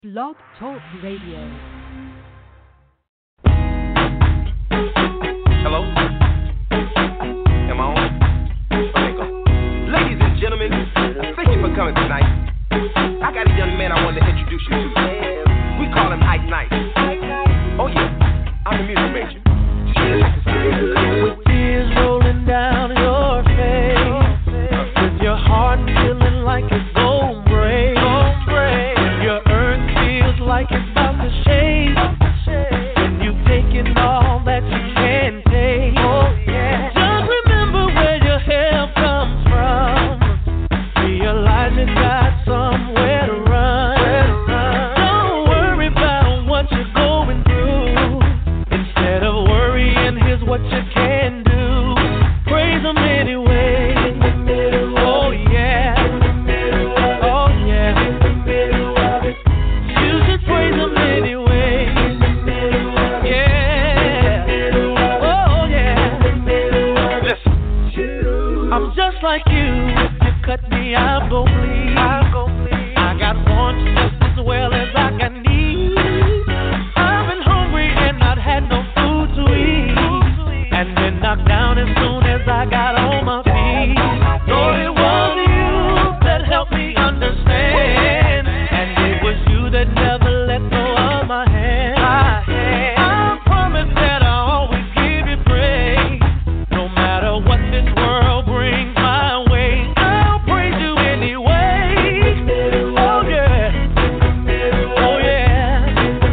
Blog Talk Radio. Hello? Am I on? Okay, go. Ladies and gentlemen, thank you for coming tonight. I got a young man I wanted to introduce you to. We call him Ike Night. Oh yeah, I'm a music major. With tears rolling down your face, with your heart feeling like it's gon' break, when your earth feels like it's about to shake, when you've taken all that you can take, just remember where your help comes from. Realize you got somewhere to run. Don't worry about what you're going through. Instead of worrying, here's what you can do. Praise him anyway. Oh yeah. Oh yeah. You should praise him anyway. Yeah. Oh yeah. Listen. I'm just like you. If you cut me, I'm gon' bleed. I got wants just as well as I got needs. I've been hungry and not had no food to eat, and been knocked down as soon as I got on my feet. Lord, it was you that helped me understand, and it was you that never let go of my hand. I promise that I'll always give you praise, no matter what this world brings my way. I'll praise you anyway. Oh yeah. Oh yeah.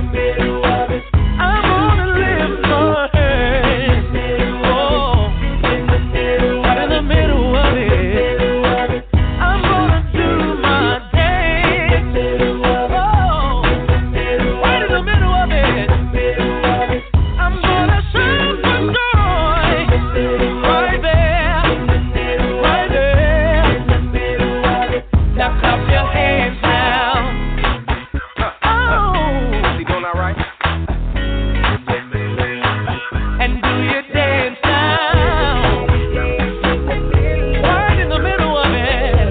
I'm gonna lift my hands. Oh, right in the middle of it. I'm gonna do my dance. Oh, right in the middle of it. I'm gonna shout for joy. Right there. Right there. Now clap your hands now. Oh. Is he doing all right? And do your dance now. Right in the middle of it.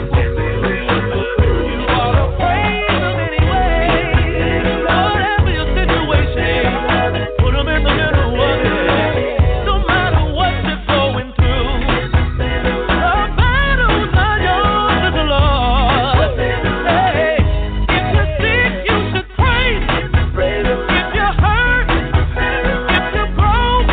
You ought to praise him anyway. Whatever your situation, put him in the middle of it. No matter what you're going through, the battle's not yours, it's the Lord. Hey, if you're sick, you should praise him. If you're hurt, if you're broke,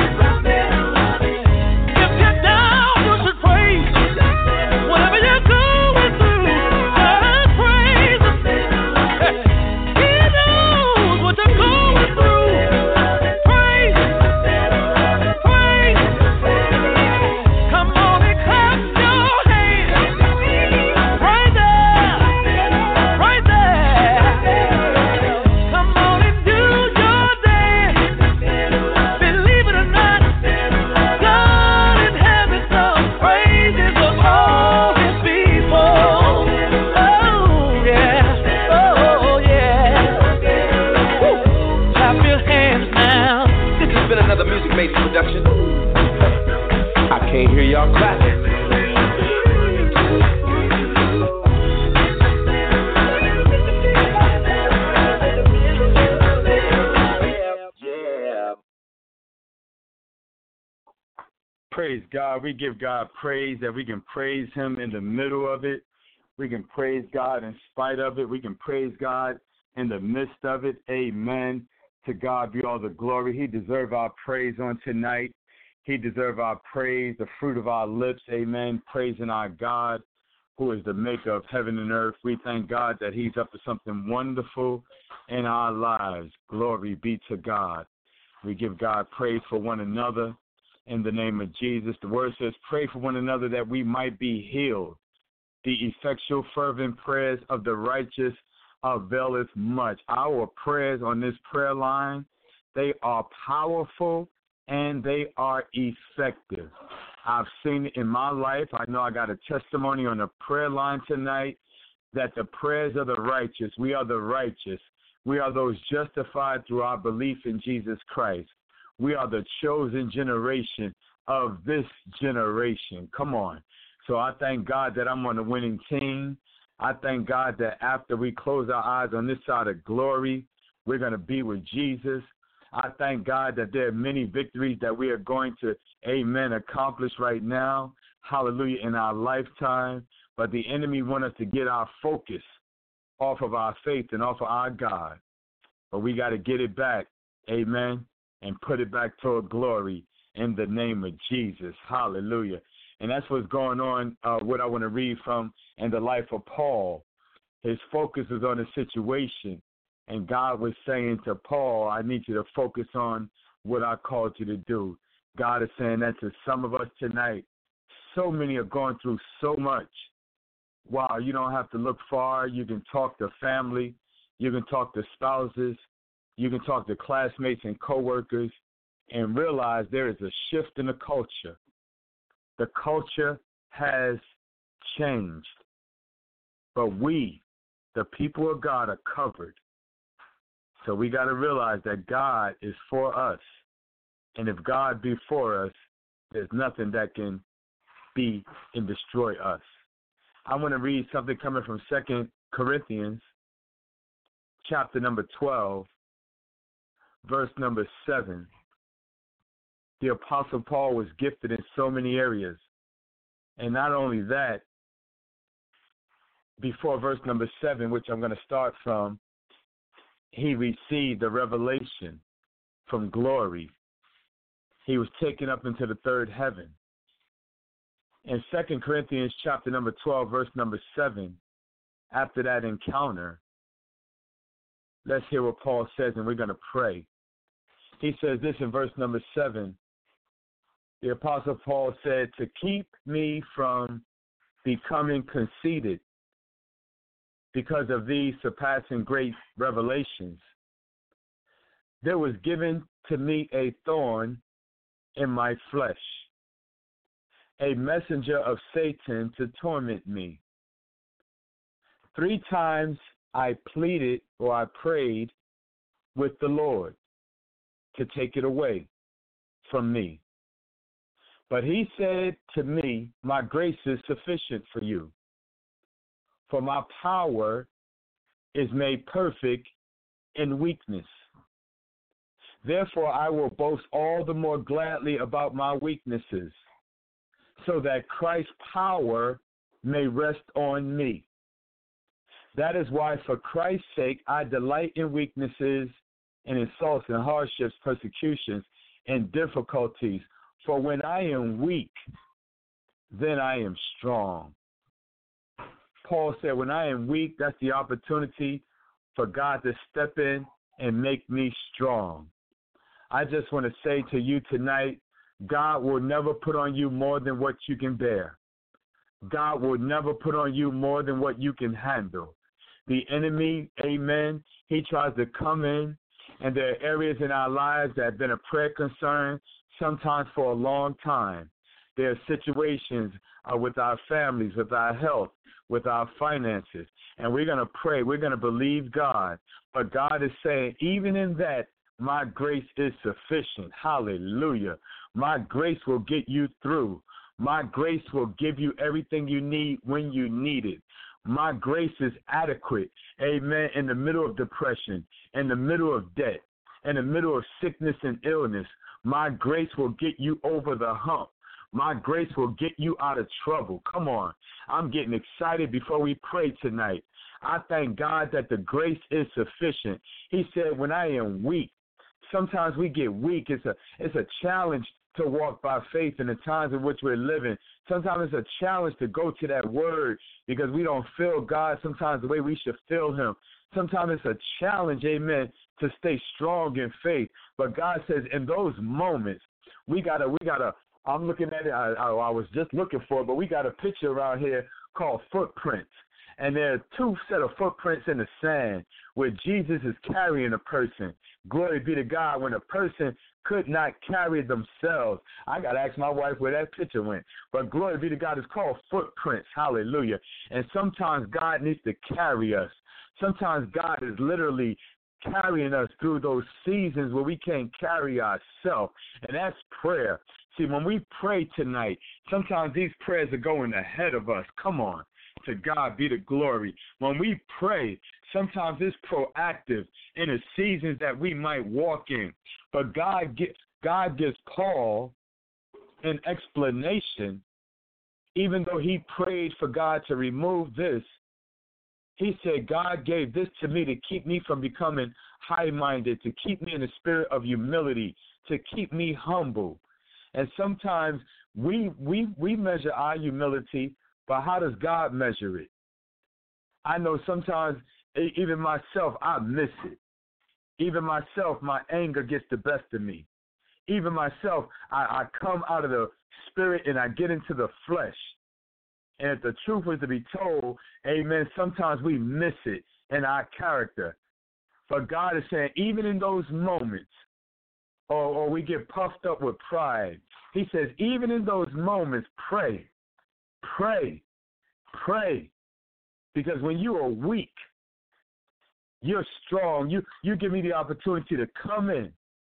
if you're down, you should praise him. Whatever you're going through, just praise him. He knows what you're going through. Praise him. Praise him. Come on and clap your hands. Right there. Right there. Come on and do your dance. Believe it or not, God in heaven sung praises of all his people. Oh yeah. Oh yeah. Woo. Clap your hands now. This has been another Music Major production. I can't hear y'all clapping. Yeah. Praise God. We give God praise that we can praise him in the middle of it. We can praise God in spite of it. We can praise God in the midst of it. Amen. To God be all the glory. He deserves our praise on tonight. He deserves our praise, the fruit of our lips. Amen. Praising our God, who is the maker of heaven and earth. We thank God that he's up to something wonderful in our lives. Glory be to God. We give God praise for one another in the name of Jesus. The word says, pray for one another that we might be healed. The effectual, fervent prayers of the righteous availeth much. Our prayers on this prayer line, they are powerful and they are effective. I've seen it in my life. I know I got a testimony on the prayer line tonight that the prayers of the righteous, we are the righteous. We are those justified through our belief in Jesus Christ. We are the chosen generation of this generation. Come on. So I thank God that I'm on the winning team. I thank God that after we close our eyes on this side of glory, we're going to be with Jesus. I thank God that there are many victories that we are going to, amen, accomplish right now, hallelujah, in our lifetime. But the enemy wants us to get our focus off of our faith and off of our God. But we got to get it back, amen, and put it back toward glory in the name of Jesus. Hallelujah. And that's what's going on, what I want to read from in the life of Paul. His focus is on the situation. And God was saying to Paul, I need you to focus on what I called you to do. God is saying that to some of us tonight. So many are going through so much. Wow, you don't have to look far. You can talk to family. You can talk to spouses. You can talk to classmates and coworkers and realize there is a shift in the culture. The culture has changed. But we, the people of God, are covered. So we got to realize that God is for us. And if God be for us, there's nothing that can be and destroy us. I want to read something coming from 2 Corinthians, chapter number 12, verse number 7. The Apostle Paul was gifted in so many areas. And not only that, before verse number 7, which I'm going to start from, he received a revelation from glory. He was taken up into the third heaven. In 2 Corinthians chapter number 12, verse number 7, after that encounter, let's hear what Paul says, and we're going to pray. He says this in verse number 7. The Apostle Paul said, to keep me from becoming conceited because of these surpassing great revelations, there was given to me a thorn in my flesh, a messenger of Satan to torment me. 3 times I pleaded or I prayed with the Lord to take it away from me. But he said to me, my grace is sufficient for you, for my power is made perfect in weakness. Therefore I will boast all the more gladly about my weaknesses, so that Christ's power may rest on me. That is why, for Christ's sake, I delight in weaknesses and insults and hardships, persecutions and difficulties. For when I am weak, then I am strong. Paul said, when I am weak, that's the opportunity for God to step in and make me strong. I just want to say to you tonight, God will never put on you more than what you can bear. God will never put on you more than what you can handle. The enemy, amen, he tries to come in, and there are areas in our lives that have been a prayer concern, sometimes for a long time. There are situations with our families, with our health, with our finances, and we're going to pray. We're going to believe God. But God is saying, even in that, my grace is sufficient. Hallelujah. My grace will get you through. My grace will give you everything you need when you need it. My grace is adequate, amen, in the middle of depression, in the middle of debt, in the middle of sickness and illness. My grace will get you over the hump. My grace will get you out of trouble. Come on. I'm getting excited before we pray tonight. I thank God that the grace is sufficient. He said, when I am weak, sometimes we get weak. It's a challenge to walk by faith in the times in which we're living. Sometimes it's a challenge to go to that word because we don't feel God sometimes the way we should feel him. Sometimes it's a challenge, amen, to stay strong in faith. But God says in those moments, we gotta, I'm looking at it, I was just looking for it, but we got a picture around here called footprints. And there are 2 set of footprints in the sand where Jesus is carrying a person. Glory be to God. When a person could not carry themselves, I got to ask my wife where that picture went. But glory be to God, it's called footprints. Hallelujah. And sometimes God needs to carry us. Sometimes God is literally carrying us through those seasons where we can't carry ourselves. And that's prayer. See, when we pray tonight, sometimes these prayers are going ahead of us. Come on. To God be the glory. When we pray, sometimes it's proactive in the seasons that we might walk in. But God gives Paul an explanation. Even though he prayed for God to remove this, he said, God gave this to me to keep me from becoming high-minded, to keep me in the spirit of humility, to keep me humble. And sometimes we measure our humility, but how does God measure it? I know sometimes, even myself, I miss it. Even myself, my anger gets the best of me. Even myself, I come out of the spirit and I get into the flesh. And if the truth was to be told, amen, sometimes we miss it in our character. But God is saying, even in those moments, or we get puffed up with pride, he says, even in those moments, pray. Pray. Pray. Because when you are weak, you're strong. You give me the opportunity to come in.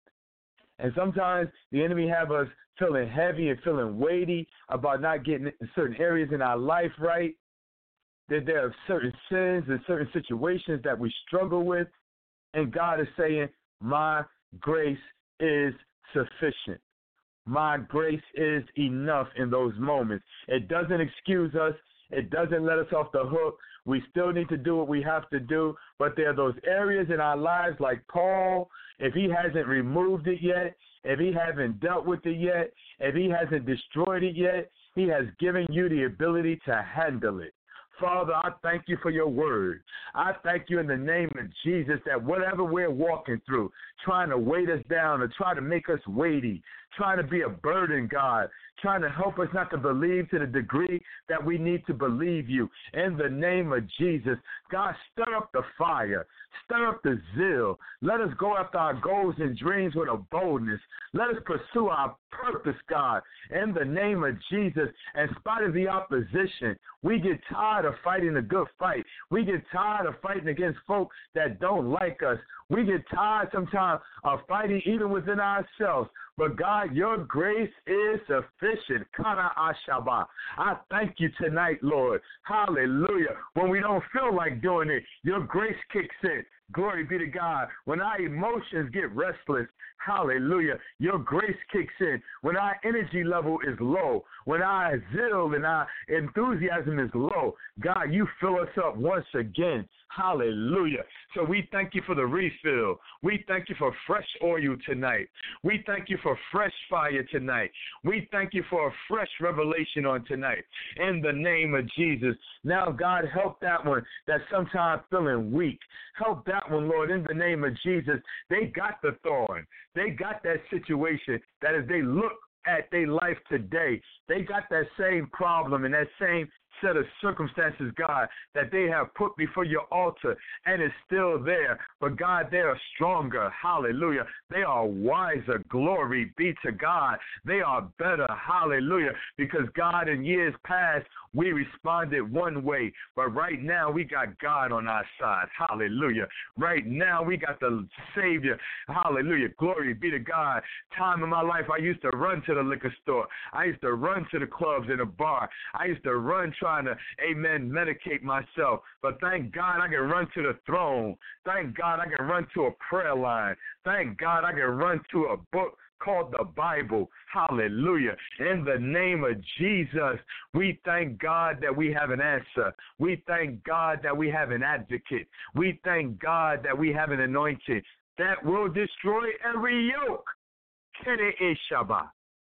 And sometimes the enemy have us feeling heavy and feeling weighty about not getting certain areas in our life right. That there are certain sins and certain situations that we struggle with. And God is saying, my grace is sufficient. My grace is enough in those moments. It doesn't excuse us. It doesn't let us off the hook. We still need to do what we have to do. But there are those areas in our lives like Paul, if he hasn't removed it yet, if he hasn't dealt with it yet, if he hasn't destroyed it yet, he has given you the ability to handle it. Father, I thank you for your word. I thank you in the name of Jesus that whatever we're walking through, trying to weight us down or try to make us weighty, trying to be a burden, God, trying to help us not to believe to the degree that we need to believe you. In the name of Jesus, God, stir up the fire. Stir up the zeal. Let us go after our goals and dreams with a boldness. Let us pursue our purpose, God, in the name of Jesus. In spite of the opposition, we get tired of fighting a good fight. We get tired of fighting against folks that don't like us. We get tired sometimes of fighting even within ourselves. But God, your grace is sufficient. Kana Ashaba. I thank you tonight, Lord. Hallelujah. When we don't feel like doing it, your grace kicks in. Glory be to God. When our emotions get restless, hallelujah, your grace kicks in. When our energy level is low, when our zeal and our enthusiasm is low, God, you fill us up once again. Hallelujah. So we thank you for the refill. We thank you for fresh oil tonight. We thank you for fresh fire tonight. We thank you for a fresh revelation on tonight. In the name of Jesus. Now, God, help that one that's sometimes feeling weak. Help that one, Lord, in the name of Jesus. They got the thorn. They got that situation that as they look at their life today, they got that same problem and that same set of circumstances, God, that they have put before your altar, and it's still there. But, God, they are stronger. Hallelujah. They are wiser. Glory be to God. They are better. Hallelujah. Because, God, in years past, we responded one way, but right now we got God on our side. Hallelujah. Right now we got the Savior. Hallelujah. Glory be to God. Time in my life, I used to run to the liquor store. I used to run to the clubs and the bar. I used to run trying to, amen, medicate myself. But thank God I can run to the throne. Thank God I can run to a prayer line. Thank God I can run to a book called the Bible. Hallelujah. In the name of Jesus, we thank God that we have an answer. We thank God that we have an advocate. We thank God that we have an anointing that will destroy every yoke. Kere Shaba.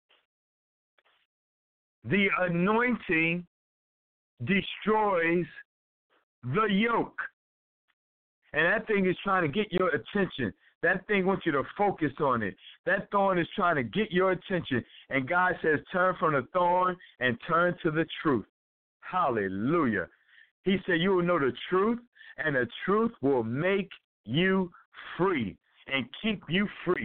The anointing destroys the yoke. And that thing is trying to get your attention. That thing wants you to focus on it. That thorn is trying to get your attention. And God says, turn from the thorn and turn to the truth. Hallelujah. He said, you will know the truth, and the truth will make you free and keep you free.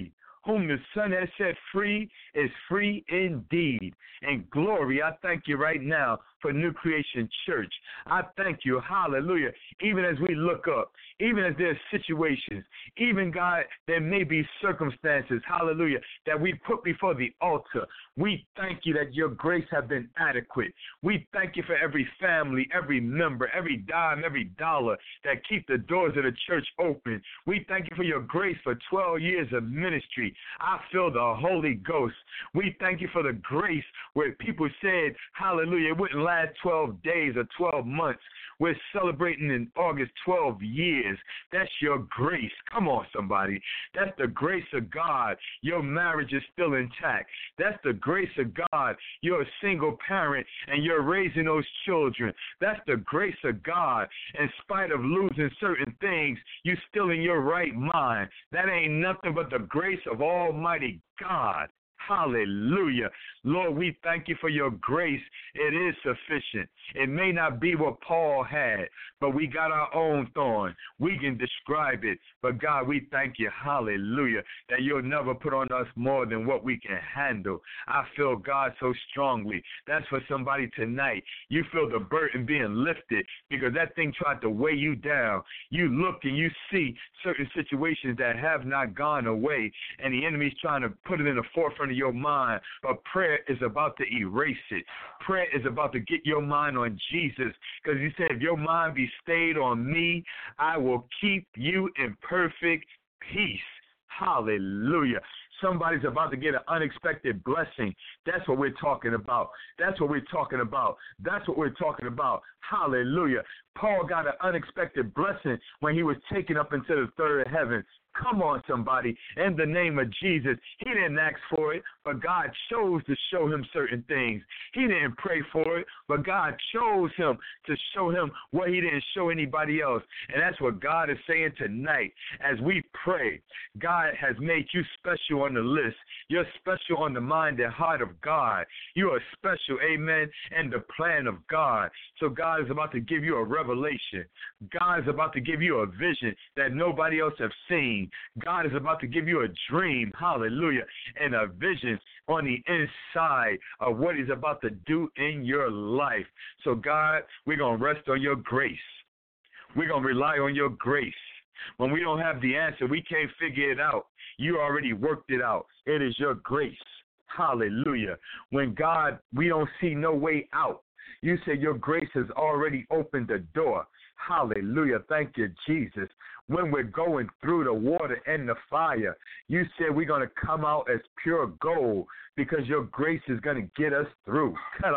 Whom the Son has set free is free indeed. And glory, I thank you right now for New Creation Church. I thank you, hallelujah, even as we look up, even as there's situations, even, God, there may be circumstances, hallelujah, that we put before the altar. We thank you that your grace has been adequate. We thank you for every family, every member, every dime, every dollar that keep the doors of the church open. We thank you for your grace for 12 years of ministry. I feel the Holy Ghost. We thank you for the grace where people said, hallelujah, it wouldn't last 12 days or 12 months. We're celebrating in August 12 years. That's your grace. Come on, somebody. That's the grace of God. Your marriage is still intact. That's the grace of God. You're a single parent and you're raising those children. That's the grace of God. In spite of losing certain things, you're still in your right mind. That ain't nothing but the grace of Almighty God. Hallelujah. Lord, we thank you for your grace. It is sufficient. It may not be what Paul had, but we got our own thorn. We can describe it. But God, we thank you, hallelujah, that you'll never put on us more than what we can handle. I feel God so strongly. That's for somebody tonight. You feel the burden being lifted because that thing tried to weigh you down. You look and you see certain situations that have not gone away, and the enemy's trying to put it in the forefront of your mind, but prayer is about to erase it. Prayer is about to get your mind on Jesus, because he said, if your mind be stayed on me, I will keep you in perfect peace. Hallelujah. Somebody's about to get an unexpected blessing. That's what we're talking about. That's what we're talking about. That's what we're talking about. Hallelujah. Paul got an unexpected blessing when he was taken up into the third heaven. Come on, somebody. In the name of Jesus, he didn't ask for it, but God chose to show him certain things. He didn't pray for it, but God chose him to show him what he didn't show anybody else. And that's what God is saying tonight. As we pray, God has made you special on the list. You're special on the mind and heart of God. You are special, amen, in the plan of God. So God is about to give you a revelation. God is about to give you a vision that nobody else has seen. God is about to give you a dream, hallelujah, and a vision on the inside of what he's about to do in your life. So God, we're going to rest on your grace. We're going to rely on your grace. When we don't have the answer, we can't figure it out. You already worked it out. It is your grace. Hallelujah. When God, we don't see no way out, you say your grace has already opened the door. Hallelujah. Thank you, Jesus. When we're going through the water and the fire, you said we're going to come out as pure gold because your grace is going to get us through.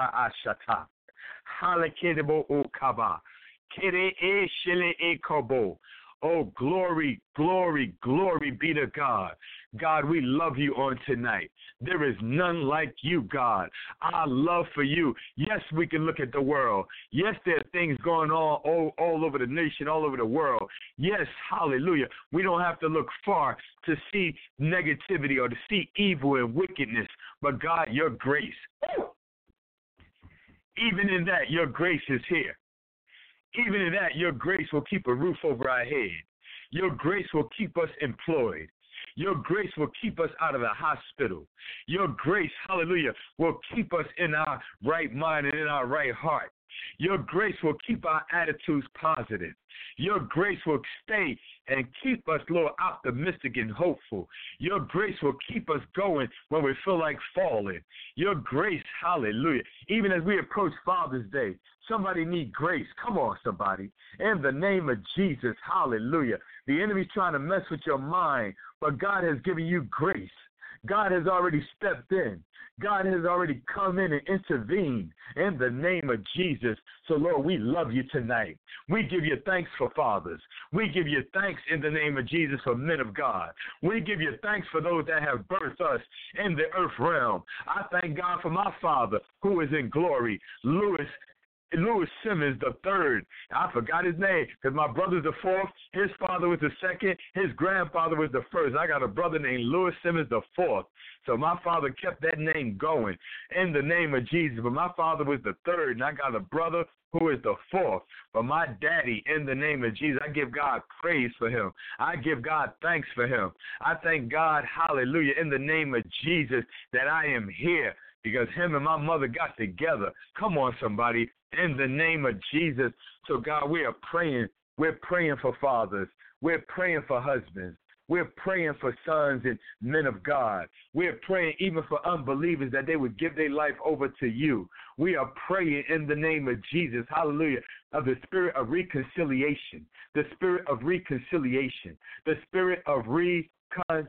Oh, glory, glory, glory be to God. God, we love you on tonight. There is none like you, God. Our love for you. Yes, we can look at the world. Yes, there are things going on all over the nation, all over the world. Yes, hallelujah. We don't have to look far to see negativity or to see evil and wickedness. But God, your grace, even in that, your grace is here. Even in that, your grace will keep a roof over our head. Your grace will keep us employed. Your grace will keep us out of the hospital. Your grace, hallelujah, will keep us in our right mind and in our right heart. Your grace will keep our attitudes positive. Your grace will stay and keep us, Lord, optimistic and hopeful. Your grace will keep us going when we feel like falling. Your grace, hallelujah. Even as we approach Father's Day, somebody need grace. Come on, somebody. In the name of Jesus, hallelujah. The enemy's trying to mess with your mind, but God has given you grace. God has already stepped in. God has already come in and intervened in the name of Jesus. So, Lord, we love you tonight. We give you thanks for fathers. We give you thanks in the name of Jesus for men of God. We give you thanks for those that have birthed us in the earth realm. I thank God for my father who is in glory, Lewis Simmons the third. I forgot his name because my brother's the fourth. His father was the second. His grandfather was the first. I got a brother named Lewis Simmons the fourth. So my father kept that name going in the name of Jesus. But my father was the third, and I got a brother who is the fourth. But my daddy, in the name of Jesus, I give God praise for him. I give God thanks for him. I thank God, hallelujah, in the name of Jesus, that I am here because him and my mother got together. Come on, somebody, in the name of Jesus. So, God, we are praying. We're praying for fathers. We're praying for husbands. We're praying for sons and men of God. We're praying even for unbelievers that they would give their life over to you. We are praying in the name of Jesus, hallelujah, of the spirit of reconciliation, the spirit of reconciliation, the spirit of reconciliation.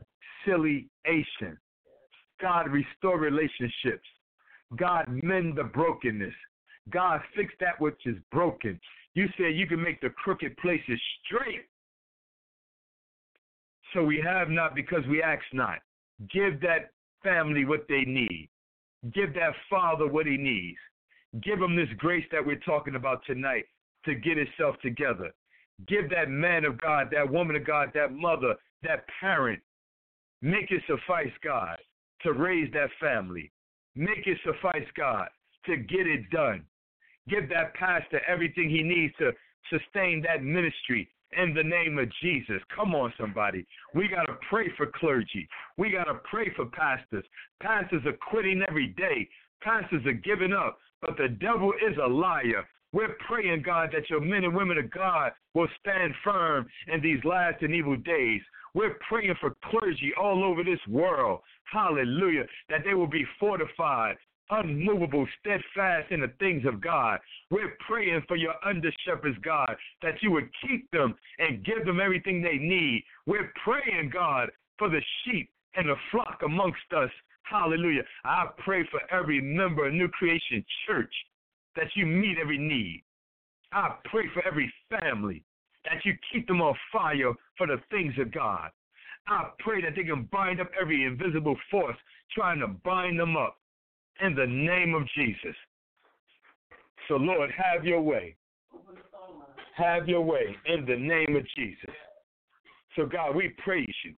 God, restore relationships. God, mend the brokenness. God, fix that which is broken. You said you can make the crooked places straight. So we have not because we ask not. Give that family what they need. Give that father what he needs. Give him this grace that we're talking about tonight to get himself together. Give that man of God, that woman of God, that mother, that parent. Make it suffice, God, to raise that family. Make it suffice, God, to get it done. Give that pastor everything he needs to sustain that ministry. In the name of Jesus. Come on, somebody. We got to pray for clergy. We got to pray for pastors. Pastors are quitting every day. Pastors are giving up. But the devil is a liar. We're praying, God, that your men and women of God will stand firm in these last and evil days. We're praying for clergy all over this world. Hallelujah. That they will be fortified, unmovable, steadfast in the things of God. We're praying for your under-shepherds, God, that you would keep them and give them everything they need. We're praying, God, for the sheep and the flock amongst us. Hallelujah. I pray for every member of New Creation Church that you meet every need. I pray for every family that you keep them on fire for the things of God. I pray that they can bind up every invisible force trying to bind them up. In the name of Jesus. So, Lord, have your way. Have your way in the name of Jesus. So, God, we praise you.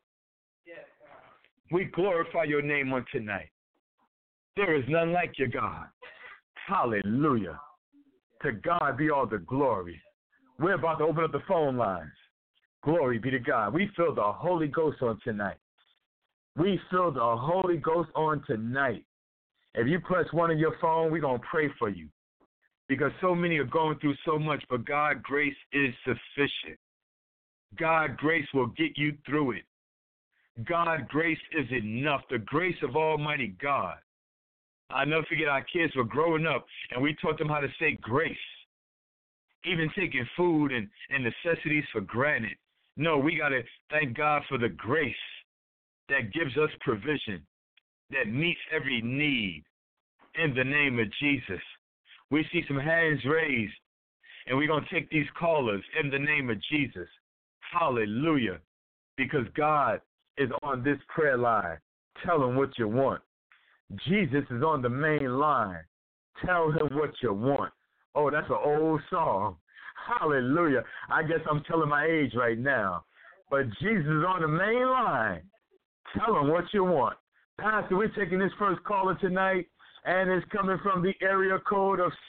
We glorify your name on tonight. There is none like you, God. Hallelujah. To God be all the glory. We're about to open up the phone lines. Glory be to God. We feel the Holy Ghost on tonight. We feel the Holy Ghost on tonight. If you press one on your phone, we're going to pray for you because so many are going through so much, but God's grace is sufficient. God's grace will get you through it. God's grace is enough, the grace of Almighty God. I'll never forget our kids were growing up, and we taught them how to say grace, even taking food and necessities for granted. No, we got to thank God for the grace that gives us provision, that meets every need in the name of Jesus. We see some hands raised, and we're going to take these callers in the name of Jesus. Hallelujah. Because God is on this prayer line. Tell him what you want. Jesus is on the main line. Tell him what you want. Oh, that's an old song. Hallelujah. I guess I'm telling my age right now. But Jesus is on the main line. Tell him what you want. Pastor, we're taking this first caller tonight, and it's coming from the area code of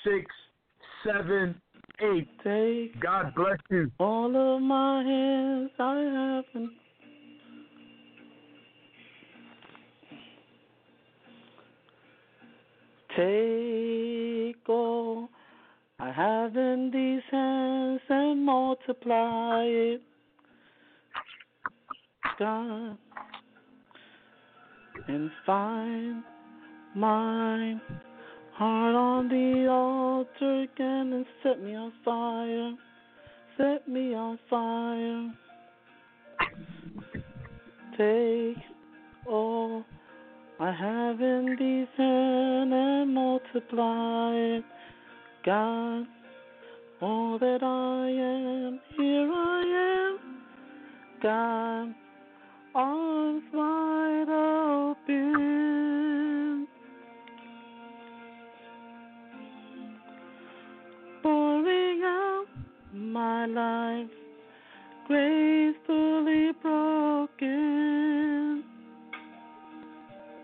678. Take God bless you. all of my hands I haven't. Take all I have in these hands and multiply it, God, and find my heart on the altar again and set me on fire, set me on fire. Take all I have in these hands and multiply it, God, all that I am, here I am, God, arms wide open, pouring out my life, gracefully broken.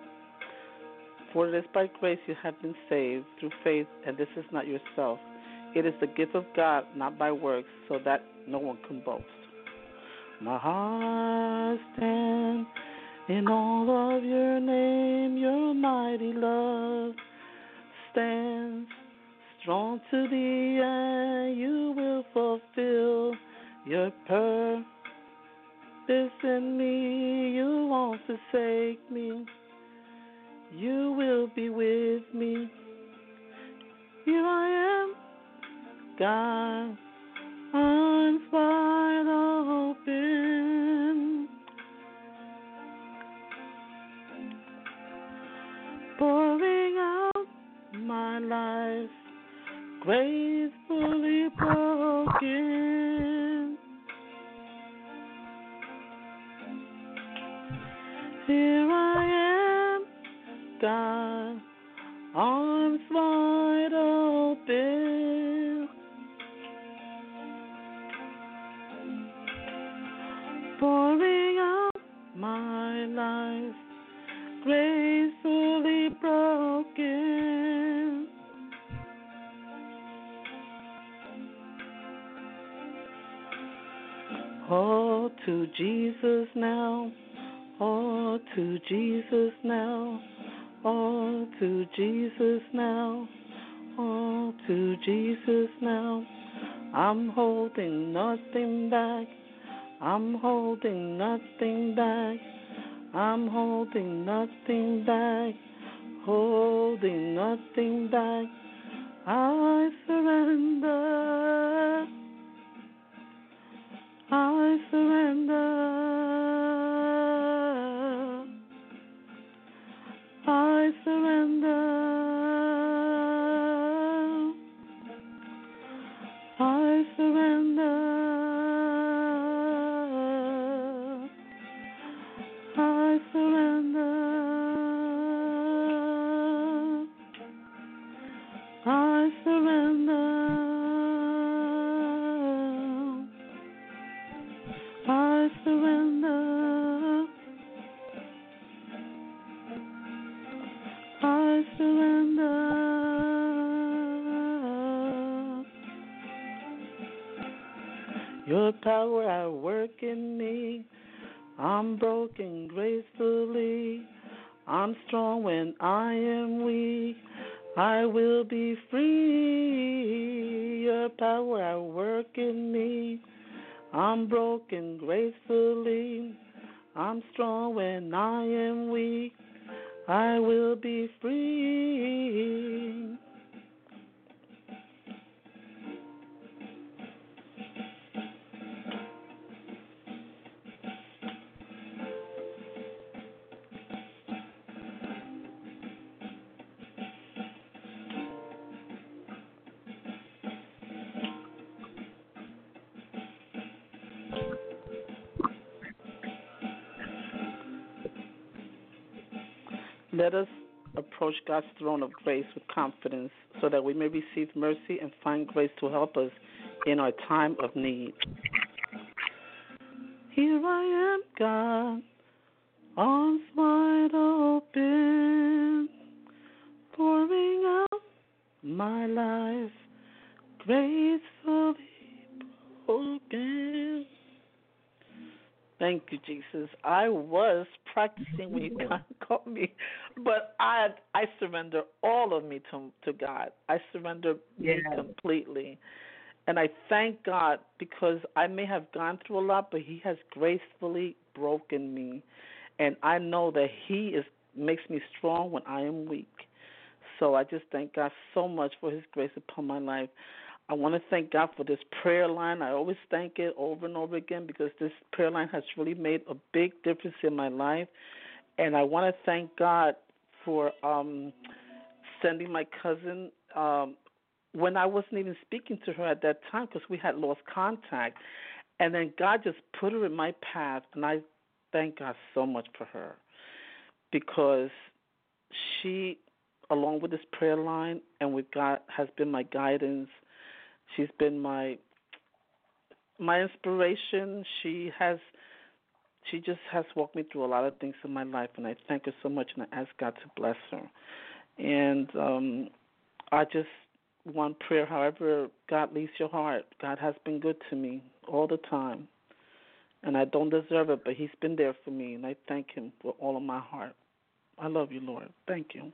For it is by grace you have been saved through faith, and this is not yourself. It is the gift of God, not by works, so that no one can boast. My heart stands in all of your name, your mighty love stands strong to the end. You will fulfill your purpose in me. You won't forsake me. You will be with me. Here I am, God, arms wide open, pouring out my life, gracefully broken. Here I am, God, arms wide open, pouring out my life, gracefully broken. All to Jesus now, all to Jesus now, all to Jesus now, all to Jesus now. I'm holding nothing back, I'm holding nothing back, I'm holding nothing back, holding nothing back. I surrender, I surrender, I surrender, I surrender, I surrender, I surrender, I surrender, I surrender. Your power at work in me. I'm broken gracefully. I'm strong when I am weak. I will be free. Your power at work in me. I'm broken gracefully. I'm strong when I am weak. I will be free. Let us approach God's throne of grace with confidence so that we may receive mercy and find grace to help us in our time of need. Here I am, God, arms wide open, pouring out my life, gracefully broken. Thank you, Jesus. I was practicing when you called me, but I surrender all of me to God. I surrender me completely. And I thank God because I may have gone through a lot, but He has gracefully broken me. And I know that He makes me strong when I am weak. So I just thank God so much for His grace upon my life. I want to thank God for this prayer line. I always thank it over and over again because this prayer line has really made a big difference in my life. And I want to thank God for sending my cousin when I wasn't even speaking to her at that time because we had lost contact. And then God just put her in my path, and I thank God so much for her because she, along with this prayer line and with God, has been my guidance. She's been my inspiration. She just has walked me through a lot of things in my life, and I thank her so much, and I ask God to bless her. And I just one prayer, however God leads your heart. God has been good to me all the time. And I don't deserve it, but he's been there for me, and I thank him with all of my heart. I love you, Lord. Thank you.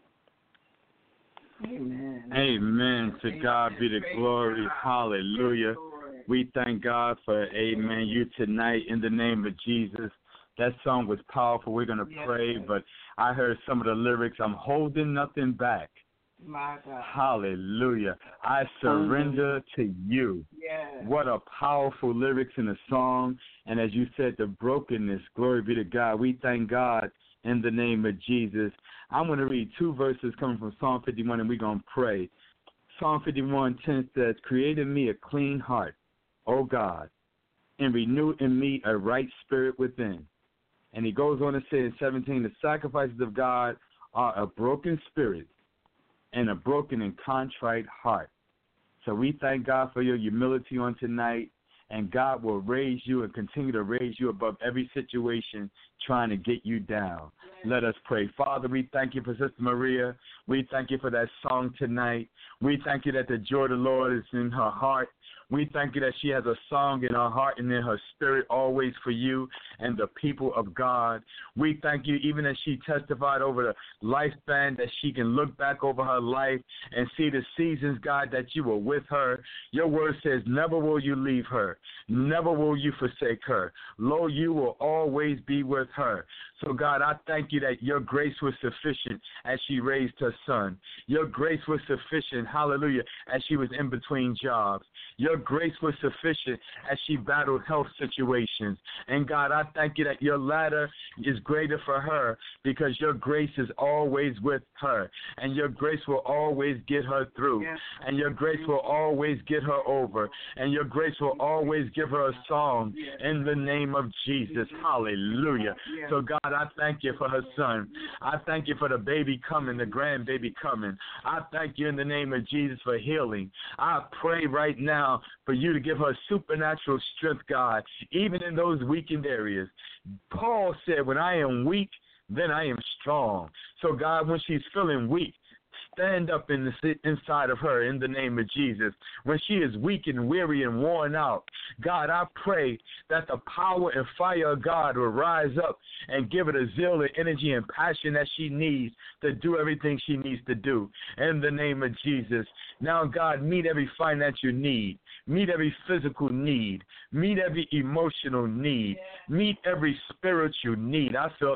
Amen. Amen. To God be the glory. Hallelujah. We thank God for, amen, you tonight in the name of Jesus. That song was powerful. We're going to pray, but I heard some of the lyrics. I'm holding nothing back. My God. Hallelujah. I surrender to you. Yes. What a powerful lyrics in the song. And as you said, the brokenness, glory be to God. We thank God in the name of Jesus. I'm going to read 2 verses coming from Psalm 51, and we're going to pray. Psalm 51:10 says, create in me a clean heart, O God, and renew in me a right spirit within. And he goes on to say in 17, the sacrifices of God are a broken spirit and a broken and contrite heart. So we thank God for your humility on tonight, and God will raise you and continue to raise you above every situation trying to get you down. Let us pray. Father, we thank you for Sister Maria. We thank you for that song tonight. We thank you that the joy of the Lord is in her heart. We thank you that she has a song in her heart and in her spirit always for you and the people of God. We thank you even as she testified over the lifespan that she can look back over her life and see the seasons, God, that you were with her. Your word says, never will you leave her. Never will you forsake her. Lo, you will always be with her. So, God, I thank you that your grace was sufficient as she raised her son. Your grace was sufficient, hallelujah, as she was in between jobs. Your grace was sufficient as she battled health situations. And, God, I thank you that your ladder is greater for her because your grace is always with her. And your grace will always get her through. Yeah. And your grace will always get her over. And your grace will always give her a song in the name of Jesus. Hallelujah. So, God, I thank you for her son. I thank you for the baby coming, the grandbaby coming. I thank you in the name of Jesus for healing. I pray right now for you to give her supernatural strength, God, even in those weakened areas. Paul said, when I am weak, then I am strong. So, God, when she's feeling weak, stand up inside of her in the name of Jesus. When she is weak and weary and worn out, God, I pray that the power and fire of God will rise up and give her the zeal and energy and passion that she needs to do everything she needs to do in the name of Jesus. Now, God, meet every financial need. Meet every physical need. Meet every emotional need. Meet every spiritual need. I feel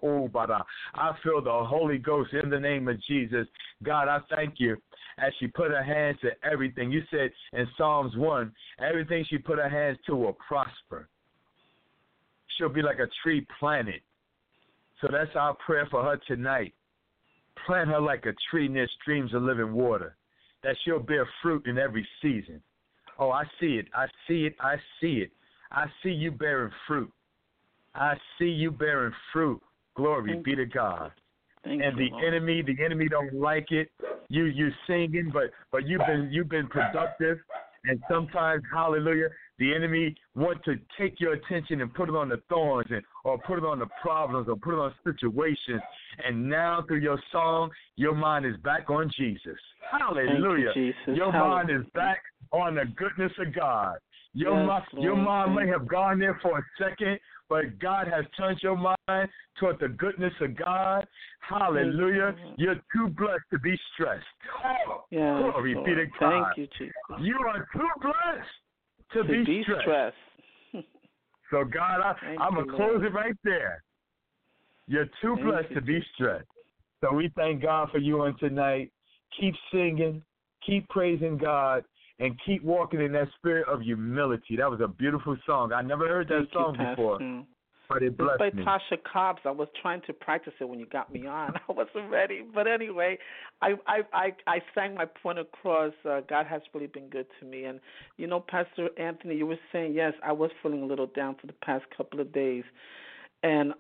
I feel the Holy Ghost in the name of Jesus. God, I thank you as she put her hands to everything. You said in Psalms 1, everything she put her hands to will prosper. She'll be like a tree planted. So that's our prayer for her tonight. Plant her like a tree near streams of living water, that she'll bear fruit in every season. Oh, I see it. I see it. I see it. I see you bearing fruit. I see you bearing fruit. Glory be to God. Thank and you, the enemy don't like it. You singing, but you've been productive, and sometimes, hallelujah, the enemy want to take your attention and put it on the thorns or put it on the problems or put it on situations. And now through your song, your mind is back on Jesus. Hallelujah. You, Jesus. Your mind is back on the goodness of God. Your mind may have gone there for a second, but God has turned your mind toward the goodness of God. Hallelujah. You're too blessed to be stressed. Glory be to God. Thank you, Jesus. You are too blessed to be stressed. So, God, I'm going to close it right there. You're too blessed to be stressed. So we thank God for you on tonight. Keep singing, keep praising God, and keep walking in that spirit of humility. That was a beautiful song. I never heard that song before, but it blessed me. It's by Tasha Cobbs. I was trying to practice it when you got me on. I wasn't ready. But anyway, I sang my point across. God has really been good to me. And, you know, Pastor Anthony, you were saying, yes, I was feeling a little down for the past couple of days. And,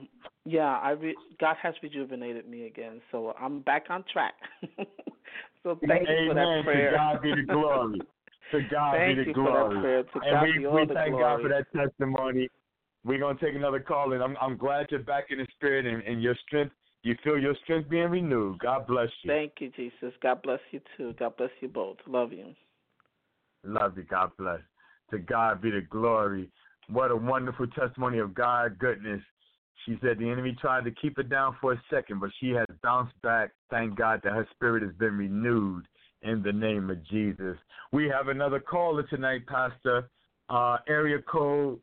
God has rejuvenated me again. So I'm back on track. So thank you for that prayer. To God be the glory. To God be the glory. And we thank God for that testimony. We're going to take another call, and I'm glad you're back in the spirit, and your strength You feel your strength being renewed. God bless you. Thank you, Jesus. God bless you, too. God bless you both. Love you. Love you. God bless. To God be the glory. What a wonderful testimony of God's goodness. She said the enemy tried to keep her down for a second, but she has bounced back. Thank God that her spirit has been renewed in the name of Jesus. We have another caller tonight, Pastor. Area code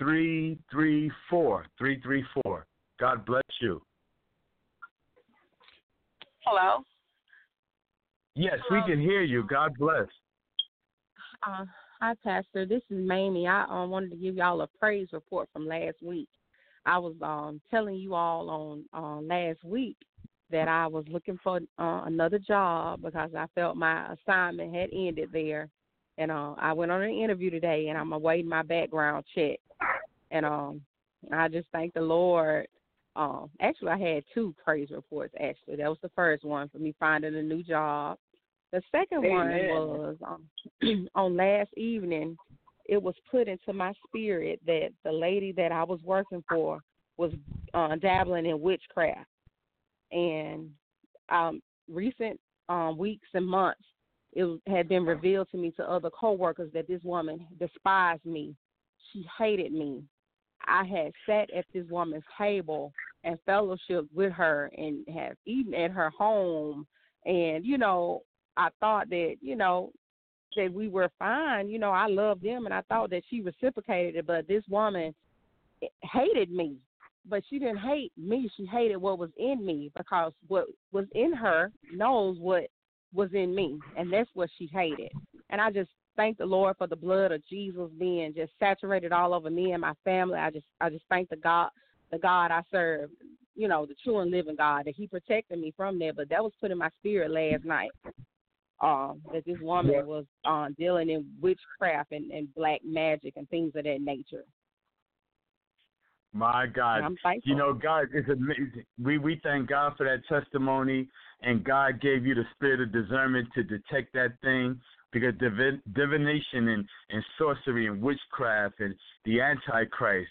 334. God bless you. Hello? Yes, we can hear you. God bless. Hi, Pastor. This is Mamie. I wanted to give y'all a praise report from last week. I was telling you all on last week that I was looking for another job because I felt my assignment had ended there. And I went on an interview today, and I'm awaiting my background check. And I just thank the Lord. Actually, I had 2 praise reports, actually. That was the first one for me finding a new job. The second one was on last evening. It was put into my spirit that the lady that I was working for was dabbling in witchcraft. And recent weeks and months, it had been revealed to me to other coworkers that this woman despised me. She hated me. I had sat at this woman's table and fellowshiped with her and have eaten at her home. And, I thought that, that we were fine. I loved them, and I thought that she reciprocated it. But this woman hated me. But she didn't hate me. She hated what was in me, because what was in her knows what was in me, and that's what she hated. And I just thank the Lord for the blood of Jesus being just saturated all over me and my family. I just thank the God I serve, the true and living God, that He protected me from that. But that was put in my spirit last night. That this woman was dealing in witchcraft and black magic and things of that nature. My God. And I'm thankful. God is amazing. We thank God for that testimony, and God gave you the spirit of discernment to detect that thing, because divination and sorcery and witchcraft and the Antichrist,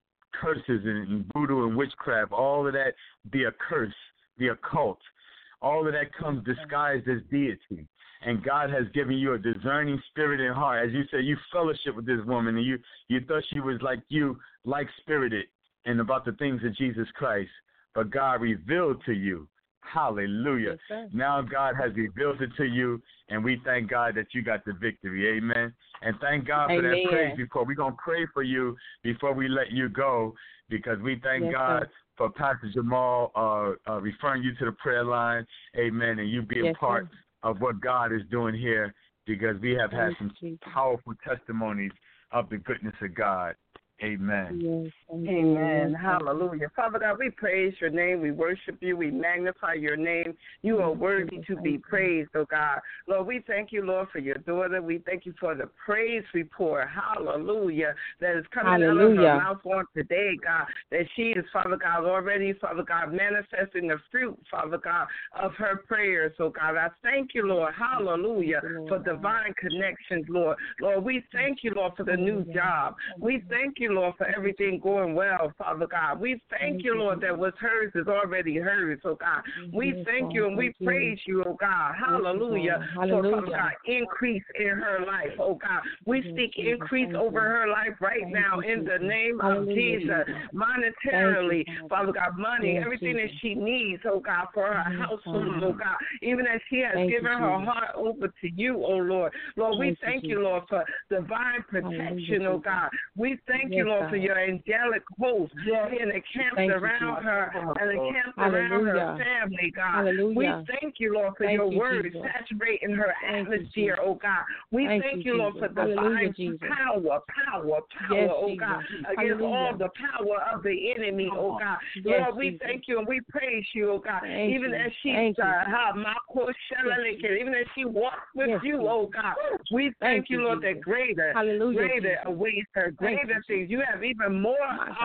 curses and voodoo and witchcraft, all of that, the curse, the occult, all of that comes disguised as deity. And God has given you a discerning spirit and heart. As you said, you fellowship with this woman, and you thought she was like you, like-spirited, and about the things of Jesus Christ. But God revealed to you. Hallelujah. Yes, now God has revealed it to you, and we thank God that you got the victory. Amen. And thank God for that praise report. We're going to pray for you before we let you go, because we thank God for Pastor Jamal referring you to the prayer line. Amen. And you being part of what God is doing here, because we have had some powerful testimonies of the goodness of God. Amen. Yes, amen. Hallelujah. Father God, we praise your name. We worship you. We magnify your name. You are worthy to be praised, oh God. Lord, we thank you, Lord, for your daughter. We thank you for the praise report. Hallelujah. That is coming out of her mouth on today, God. That she is, Father God, already, Father God, manifesting the fruit, Father God, of her prayers. So, God, I thank you, Lord. Hallelujah. For divine connections, Lord. Lord, we thank you, Lord, for the new job. We thank you, Lord, for everything going well, Father God. We thank you, Lord, that what's hers is already hers, oh God. We thank you and we praise you, oh God. Hallelujah. For, Father God, increase in her life, oh God. We speak increase over her life right now in the name of Jesus. Monetarily, Father God, money, everything that she needs, oh God, for her household, oh God. Even as she has given her heart over to you, oh Lord. Lord, we thank you, Lord, for divine protection, oh God. We thank you, Lord, for your angelic host being encamped around her and encamped around her family, God. We thank you, Lord, for your word saturating her atmosphere, oh God. We thank you, Lord, for divine power, oh God, against all the power of the enemy, oh God. Lord, we thank you and we praise you, oh God. Even as she even as she walks with you, oh God. We thank you, Lord, that greater awaits her, greater things. You have even more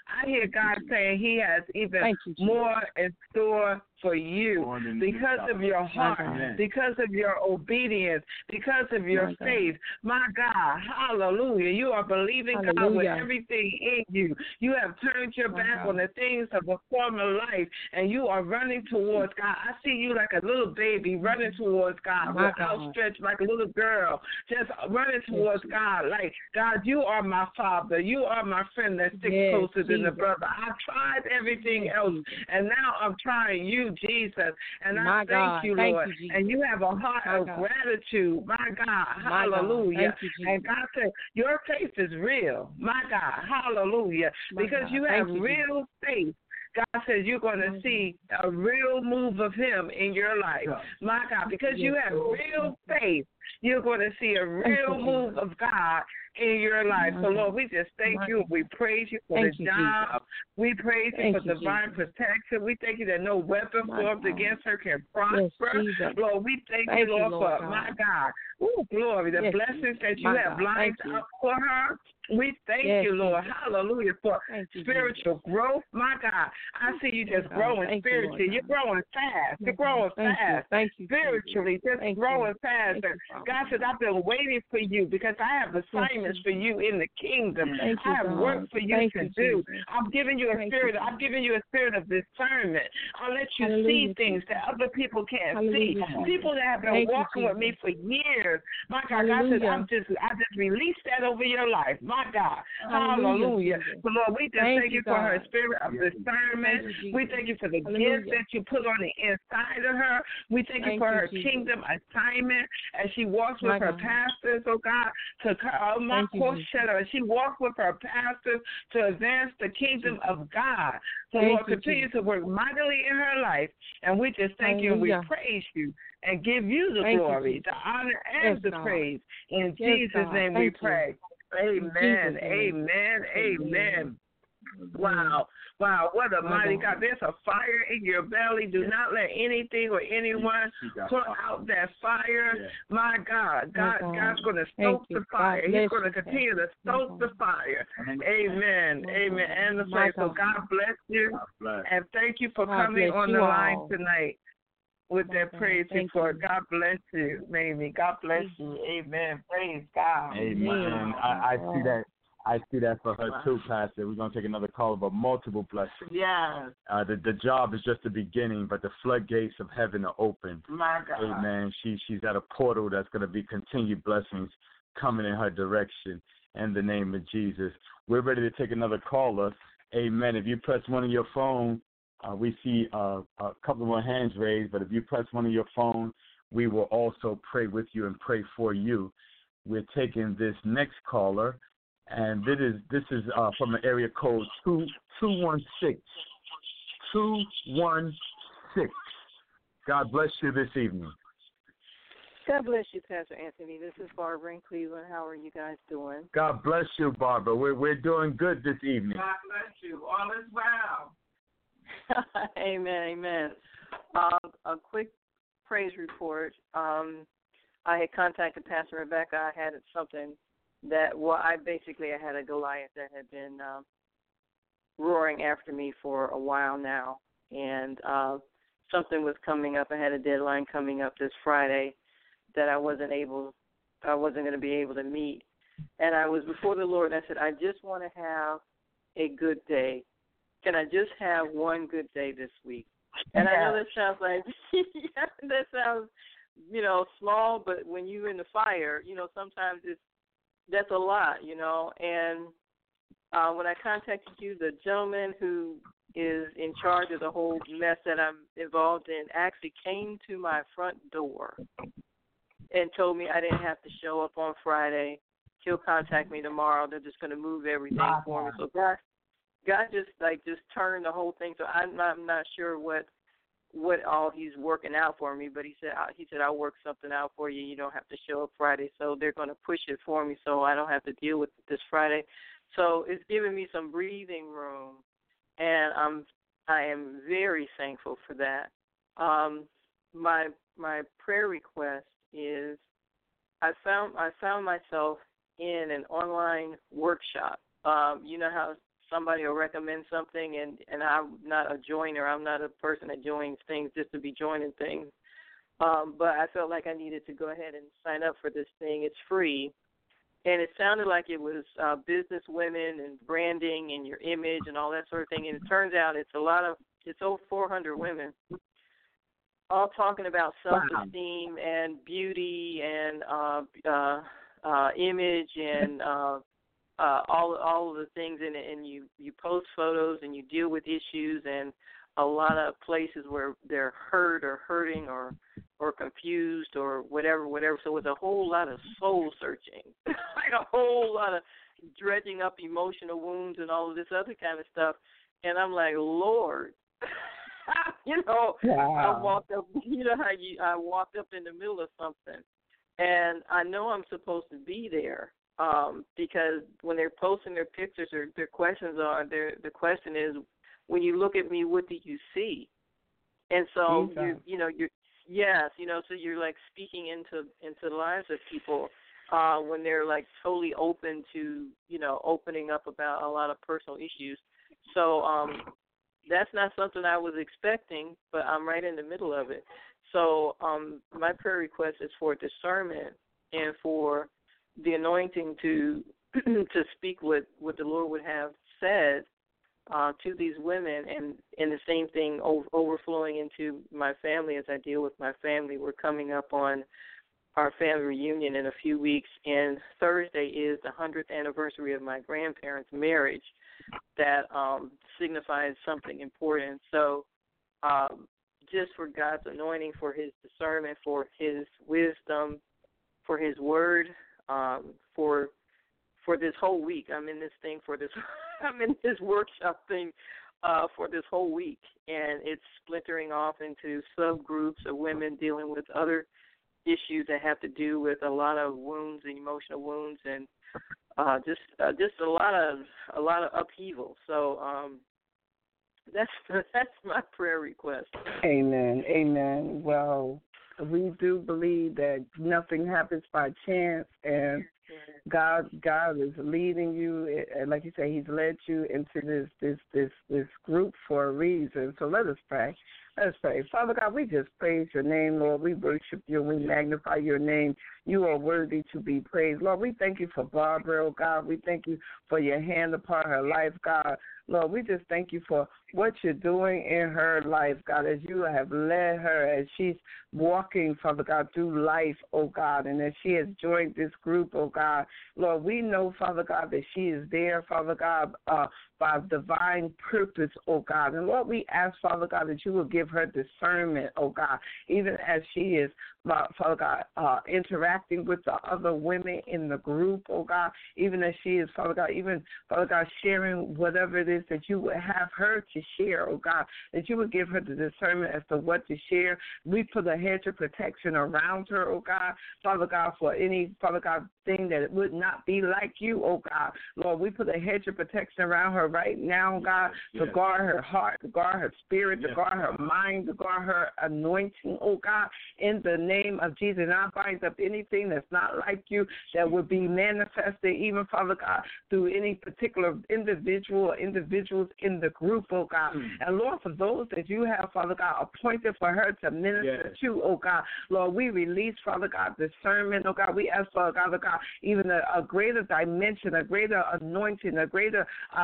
I hear God saying He has even more in store for you because of your heart, because of your obedience, because of your faith. My God, hallelujah. You are believing God with everything in you. You have turned your back on the things of a former life, and you are running towards God. I see you like a little baby running towards God, outstretched like a little girl, just running towards God. Like, God, you are my Father. You are my friend that sticks closer than a brother. I've tried everything else, and now I'm trying you, Jesus. And I thank you, Lord. And you have a heart of gratitude. My God, hallelujah. And God said, your faith is real. My God, hallelujah. Because you have real faith. God says you're going to see a real move of Him in your life. My God, because you have real faith, you're going to see a real move of God in your life. So, Lord, we just thank you. We praise you for the job. We praise you for divine protection. We thank you that no weapon formed against her can prosper. Lord, we thank you, Lord, for, my God, glory, the blessings that you have lined up for her. We thank you, Lord, hallelujah, for spiritual growth. My God, I see you just growing spiritually. You're growing fast. You're growing fast. Spiritually, just growing fast. God says, I've been waiting for you because I have assignments for you in the kingdom. I have work for you to do. I'm giving you a spirit. I'm giving you a spirit of discernment. I'll let you see things that other people can't see. People that have been walking with me for years. My God, God says, I just released that over your life. My God, hallelujah. So Lord, we just thank you for her spirit of discernment. We thank you for the gifts that you put on the inside of her. We thank you for her kingdom assignment as she walks with her pastors, oh God, she walks with her pastors to advance the kingdom of God. So Lord, continue to work mightily in her life. And we just thank you and we praise you and give you the glory, the honor, and the praise. In Jesus' name we pray. Amen, amen, amen. Wow, what a mighty God. There's a fire in your belly. Do not let anything or anyone put out that fire. My God, God's going to stoke the fire. He's going to continue to stoke the fire. Amen, amen. And the fire. So God bless you. And thank you for coming on the line tonight with that praise report. God bless you, Mamie. God bless you. Amen. Praise God. Amen. I see that. I see that for her too, Pastor. We're going to take another call about multiple blessings. Yes. The job is just the beginning, but the floodgates of heaven are open. My God. Amen. She's at a portal that's going to be continued blessings coming in her direction in the name of Jesus. We're ready to take another caller. Amen. If you press one on your phone, we see a couple more hands raised, but if you press one on your phone, we will also pray with you and pray for you. We're taking this next caller, and this is from an area code 216. 216. God bless you this evening. God bless you, Pastor Anthony. This is Barbara in Cleveland. How are you guys doing? God bless you, Barbara. We're doing good this evening. God bless you. All is well. Amen. A quick praise report. I had contacted Pastor Rebecca. I had something that, I had a Goliath that had been roaring after me for a while now, and something was coming up. I had a deadline coming up this Friday that I wasn't going to be able to meet, and I was before the Lord, and I said, I just want to have a good day. Can I just have one good day this week? And I know that sounds like, that sounds, small, but when you're in the fire, sometimes that's a lot, And when I contacted you, the gentleman who is in charge of the whole mess that I'm involved in actually came to my front door and told me I didn't have to show up on Friday. He'll contact me tomorrow. They're just going to move everything for me. So God just turned the whole thing. So I'm not sure what all he's working out for me, but he said I'll work something out for you. You don't have to show up Friday. So they're going to push it for me, so I don't have to deal with it this Friday. So it's giving me some breathing room, and I am very thankful for that. My prayer request is I found myself in an online workshop. You know how somebody will recommend something, and I'm not a joiner. I'm not a person that joins things just to be joining things. But I felt like I needed to go ahead and sign up for this thing. It's free. And it sounded like it was business women and branding and your image and all that sort of thing. And it turns out it's over 400 women all talking about self-esteem and beauty and image and all of the things in it. And you post photos and you deal with issues and a lot of places where they're hurt or hurting or confused or whatever. So it's a whole lot of soul searching, like a whole lot of dredging up emotional wounds and all of this other kind of stuff. And I'm like, Lord, I walked up. You know how I walked up in the middle of something, and I know I'm supposed to be there because when they're posting their pictures or their questions are, the question is, when you look at me, what do you see? And so so you're like speaking into the lives of people when they're like totally open to opening up about a lot of personal issues. So that's not something I was expecting, but I'm right in the middle of it. So my prayer request is for discernment and for the anointing to speak what the Lord would have said to these women, and the same thing overflowing into my family as I deal with my family. We're coming up on our family reunion in a few weeks, and Thursday is the 100th anniversary of my grandparents' marriage. That signifies something important. So just for God's anointing, for his discernment, for his wisdom, for his word, for this whole week. I'm in this workshop thing for this whole week, and it's splintering off into subgroups of women dealing with other issues that have to do with a lot of wounds, emotional wounds, and just a lot of upheaval. So that's my prayer request. Amen. Well, we do believe that nothing happens by chance, and God is leading you, and like you say, He's led you into this group for a reason. So let us pray. Let's pray. Father God, we just praise your name, Lord. We worship you and we magnify your name. You are worthy to be praised. Lord, we thank you for Barbara, oh God. We thank you for your hand upon her life, God. Lord, we just thank you for what you're doing in her life, God, as you have led her, as she's walking, Father God, through life, oh God, and as she has joined this group, oh God. Lord, we know, Father God, that she is there, Father God, by divine purpose, oh God. And Lord, we ask, Father God, that you will give her discernment, oh God, even as she is, Father God, interacting with the other women in the group, oh God, even as she is, Father God, even, Father God, sharing whatever it is that you would have her to share, oh God, that you would give her the discernment as to what to share. We put a hedge of protection around her, oh God, Father God, for any, Father God, thing that would not be like you, oh God. Lord, we put a hedge of protection around her right now, God, to guard her heart, to guard her spirit, to guard her mind, to guard her anointing, oh God, in the name of Jesus. And I bind up anything that's not like you that would be manifested, even, Father God, through any particular individual or individuals in the group, oh God. And Lord, for those that you have, Father God, appointed for her to minister to, oh God, Lord, we release, Father God, discernment, oh God. We ask, Father God, even a greater dimension, a greater anointing, a greater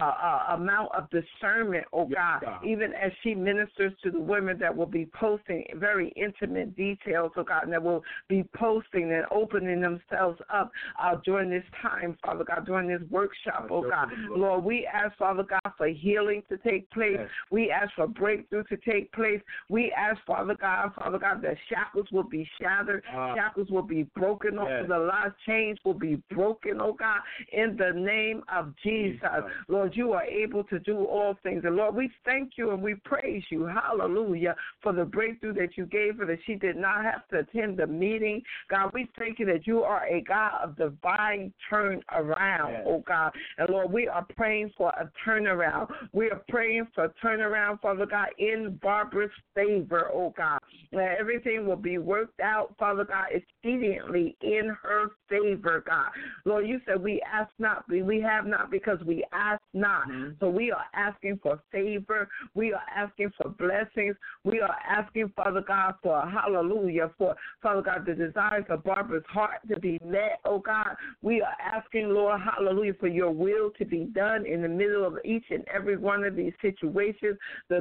amount of discernment, oh God, even as she ministers to the women that will be posting very intimate details, oh God, and that will be posting and opening themselves up during this time, Father God, during this workshop, oh God. Lord, we ask, Father God, for healing to take place. We ask for breakthrough to take place. We ask, Father God, that shackles will be shattered, shackles will be broken off of the lives, chains will be broken, oh God, in the name of Jesus. Lord, you are able to do all things. And Lord, we thank you and we praise you, hallelujah, for the breakthrough that you gave her, that she did not have to attend the meeting. God, we thank you that you are a God of divine turnaround, oh God. And Lord, we are praying for a turnaround. We are praying for a turnaround, Father God, in Barbara's favor, oh God. that everything will be worked out, Father God, expediently in her favor, God. Lord, you said we ask not, we have not because we ask not. So we are asking for favor. We are asking for blessings. We are asking, Father God, for hallelujah, for, Father God, the desires of Barbara's heart to be met, oh God. We are asking, Lord, hallelujah, for your will to be done in the middle of each and every one of these situations, the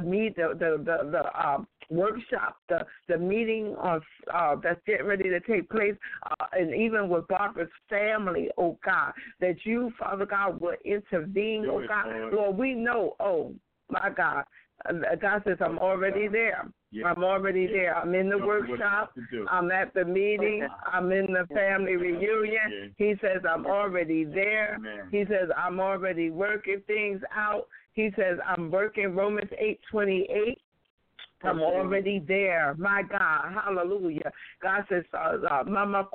workshop, the meeting of that's getting ready to take place, and even with Barbara's family, oh God, that you, Father God, will intervene, oh God. Lord, we know, oh my God, God says, I'm already there. Yeah. I'm already there. I'm in the workshop. I'm at the meeting. I'm in the family reunion. He says, I'm already there. He says, I'm already working things out. He says, I'm working Romans 8:28. I'm already there. My God. Hallelujah. God says, Mama,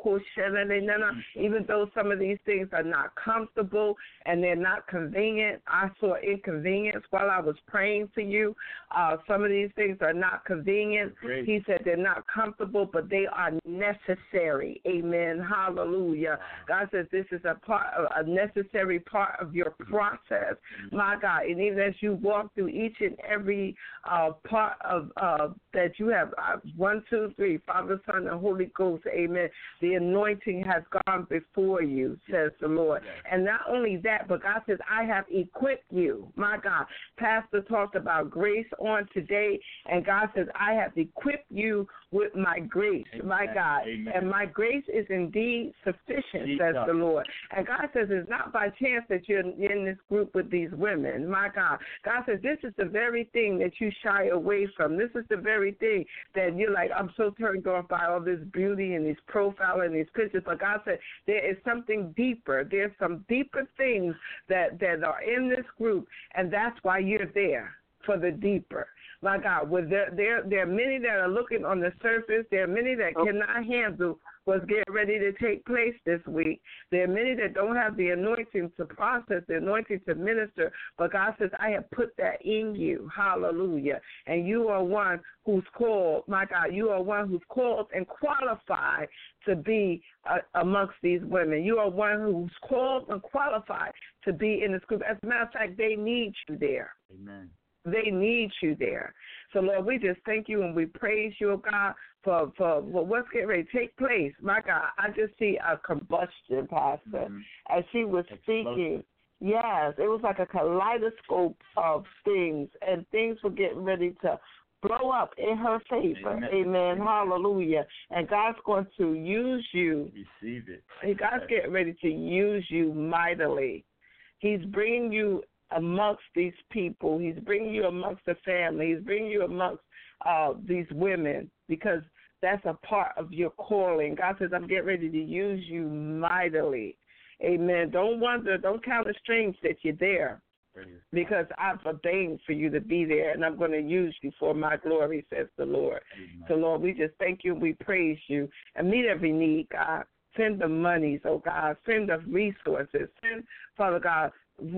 even though some of these things are not comfortable and they're not convenient, I saw inconvenience while I was praying for you. Some of these things are not convenient. Great. He said they're not comfortable, but they are necessary. Amen. Hallelujah. God says this is a necessary part of your process. My God. And even as you walk through each and every part of that you have 1, 2, 3, Father, Son, and Holy Ghost, amen. The anointing has gone before you, says the Lord. And not only that, but God says, I have equipped you. My God. Pastor talked about grace on today, and God says, I have equipped you with my grace, my God. Amen. And my grace is indeed sufficient, says the Lord. And God says, it's not by chance that you're in this group with these women, my God. God says, this is the very thing that you shy away from. This is the very thing that you're like, I'm so turned off by all this beauty and these profile and these pictures. But God said, there is something deeper. There's some deeper things that are in this group, and that's why you're there, for the deeper. My God, there are many that are looking on the surface. There are many that cannot handle what's getting ready to take place this week. There are many that don't have the anointing to process, the anointing to minister. But God says, I have put that in you. Hallelujah. And you are one who's called, my God, you are one who's called and qualified to be amongst these women. You are one who's called and qualified to be in this group. As a matter of fact, they need you there. Amen. They need you there. So, Lord, we just thank you and we praise you, oh God, for what's getting ready to take place. My God, I just see a combustion, Pastor. As she was speaking, yes, it was like a kaleidoscope of things, and things were getting ready to blow up in her favor. Amen. Hallelujah. And God's going to use you. Receive it. God's getting ready to use you mightily. He's bringing you amongst these people. He's bringing you amongst the family. He's bringing you amongst these women, because that's a part of your calling. God says, I'm getting ready to use you mightily. Amen. Don't wonder, don't count the strings that you're there, because I've ordained for you to be there, and I'm going to use you for my glory, says the Lord. Amen. So, Lord, we just thank you and we praise you, and meet every need, God. Send the monies, oh God. Send the resources. Send, Father God,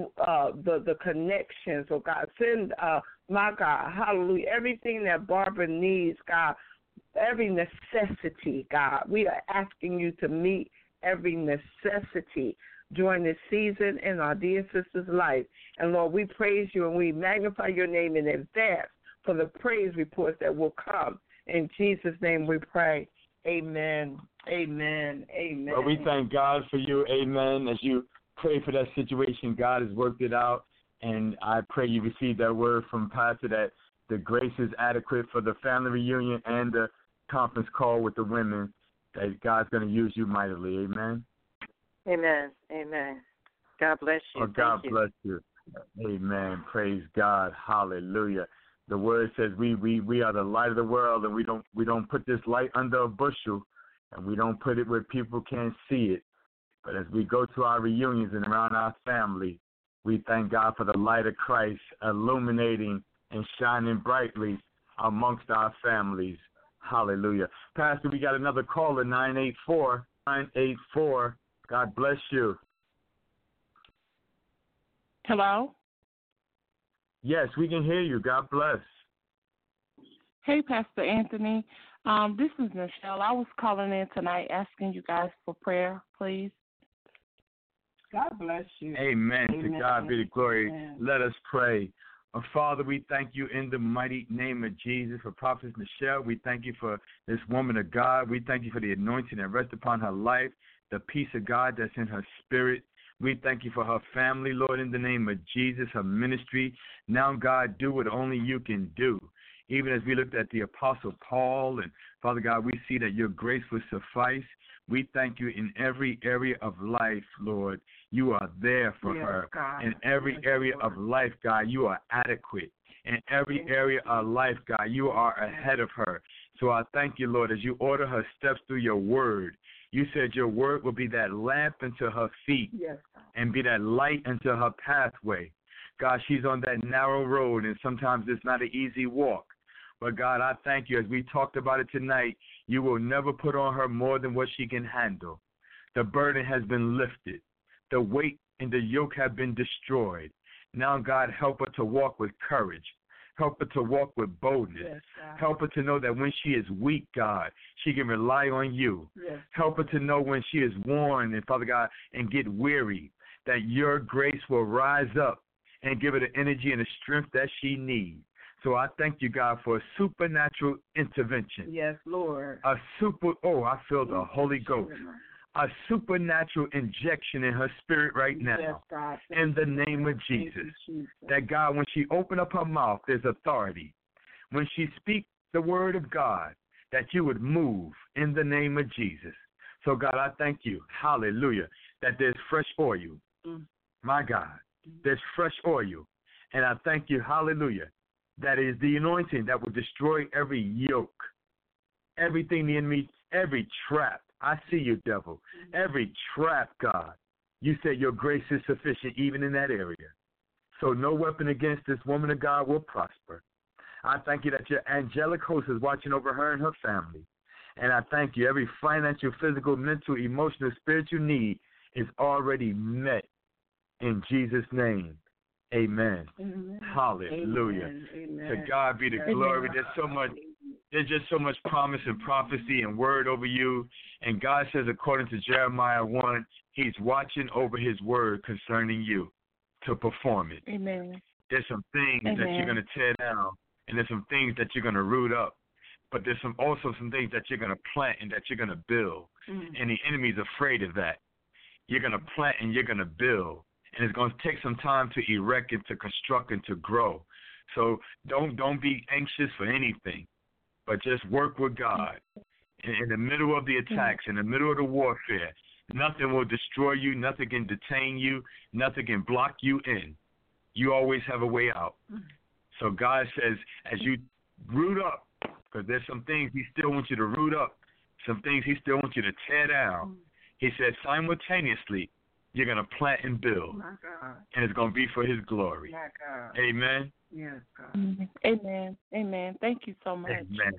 the connections, oh God. Send, my God, hallelujah, everything that Barbara needs, God, every necessity, God. We are asking you to meet every necessity during this season in our dear sister's life. And Lord, we praise you and we magnify your name in advance for the praise reports that will come. In Jesus' name we pray. Amen. Amen. Amen. Well, we thank God for you. Amen. As you pray for that situation, God has worked it out. And I pray you receive that word from Pastor that the grace is adequate for the family reunion and the conference call with the women, that God's going to use you mightily. Amen. Amen. Amen. God bless you. Oh, God bless you. Amen. Praise God. Hallelujah. The word says we are the light of the world, and we don't put this light under a bushel, and we don't put it where people can't see it. But as we go to our reunions and around our family, we thank God for the light of Christ illuminating and shining brightly amongst our families. Hallelujah. Pastor, we got another caller, 984. God bless you. Hello? Yes, we can hear you. God bless. Hey, Pastor Anthony. This is Michelle. I was calling in tonight asking you guys for prayer, please. God bless you. Amen. To God be the glory. Amen. Let us pray. Father, we thank you in the mighty name of Jesus for Prophet Michelle. We thank you for this woman of God. We thank you for the anointing that rests upon her life, the peace of God that's in her spirit. We thank you for her family, Lord, in the name of Jesus, her ministry. Now, God, do what only you can do. Even as we looked at the Apostle Paul, and Father God, we see that your grace will suffice. We thank you in every area of life, Lord. You are there for her. God. In every area of life, God, you are adequate. In every area of life, God, you are ahead of her. So I thank you, Lord, as you order her steps through your word. You said your word will be that lamp unto her feet and be that light unto her pathway. God, she's on that narrow road, and sometimes it's not an easy walk. But, God, I thank you. As we talked about it tonight, you will never put on her more than what she can handle. The burden has been lifted. The weight and the yoke have been destroyed. Now, God, help her to walk with courage. Help her to walk with boldness. Yes, help her to know that when she is weak, God, she can rely on you. Yes. Help her to know when she is worn, and Father God, and get weary, that your grace will rise up and give her the energy and the strength that she needs. So I thank you, God, for a supernatural intervention. Yes, Lord. I feel the Holy Ghost. A supernatural injection in her spirit right now. Yes, God. In the name of Jesus. That, God, when she opened up her mouth, there's authority. When she speaks the word of God, that you would move in the name of Jesus. So, God, I thank you, hallelujah, that there's fresh oil. My God, there's fresh oil. And I thank you, hallelujah, that is the anointing that will destroy every yoke, everything the enemy, every trap. I see you, devil. Every trap, God. You said your grace is sufficient even in that area. So no weapon against this woman of God will prosper. I thank you that your angelic host is watching over her and her family. And I thank you every financial, physical, mental, emotional, spiritual need is already met in Jesus' name. Amen. Hallelujah. Amen. To God be the glory. There's just so much promise and prophecy and word over you. And God says, according to Jeremiah 1, he's watching over his word concerning you to perform it. Amen. There's some things that you're going to tear down, and there's some things that you're going to root up. But there's also some things that you're going to plant and that you're going to build. And the enemy's afraid of that. You're going to plant and you're going to build. And it's going to take some time to erect and to construct and to grow. So don't be anxious for anything, but just work with God. In the middle of the attacks, in the middle of the warfare, nothing will destroy you, nothing can detain you, nothing can block you in. You always have a way out. So God says, as you root up, because there's some things he still wants you to root up, some things he still wants you to tear down. He said simultaneously, you're going to plant and build. My God. And it's going to be for his glory. My God. Amen. Yes, God. Amen. Amen. Thank you so much. Amen.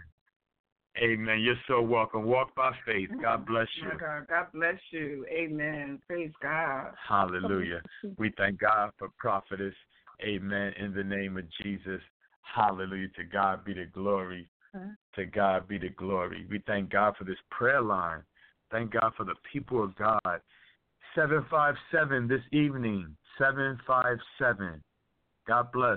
Amen. You're so welcome. Walk by faith. God bless you. My God. God bless you. Amen. Praise God. Hallelujah. We thank God for prophetess. Amen. In the name of Jesus. Hallelujah. To God be the glory. To God be the glory. We thank God for this prayer line. Thank God for the people of God. 757 this evening. 757. God bless.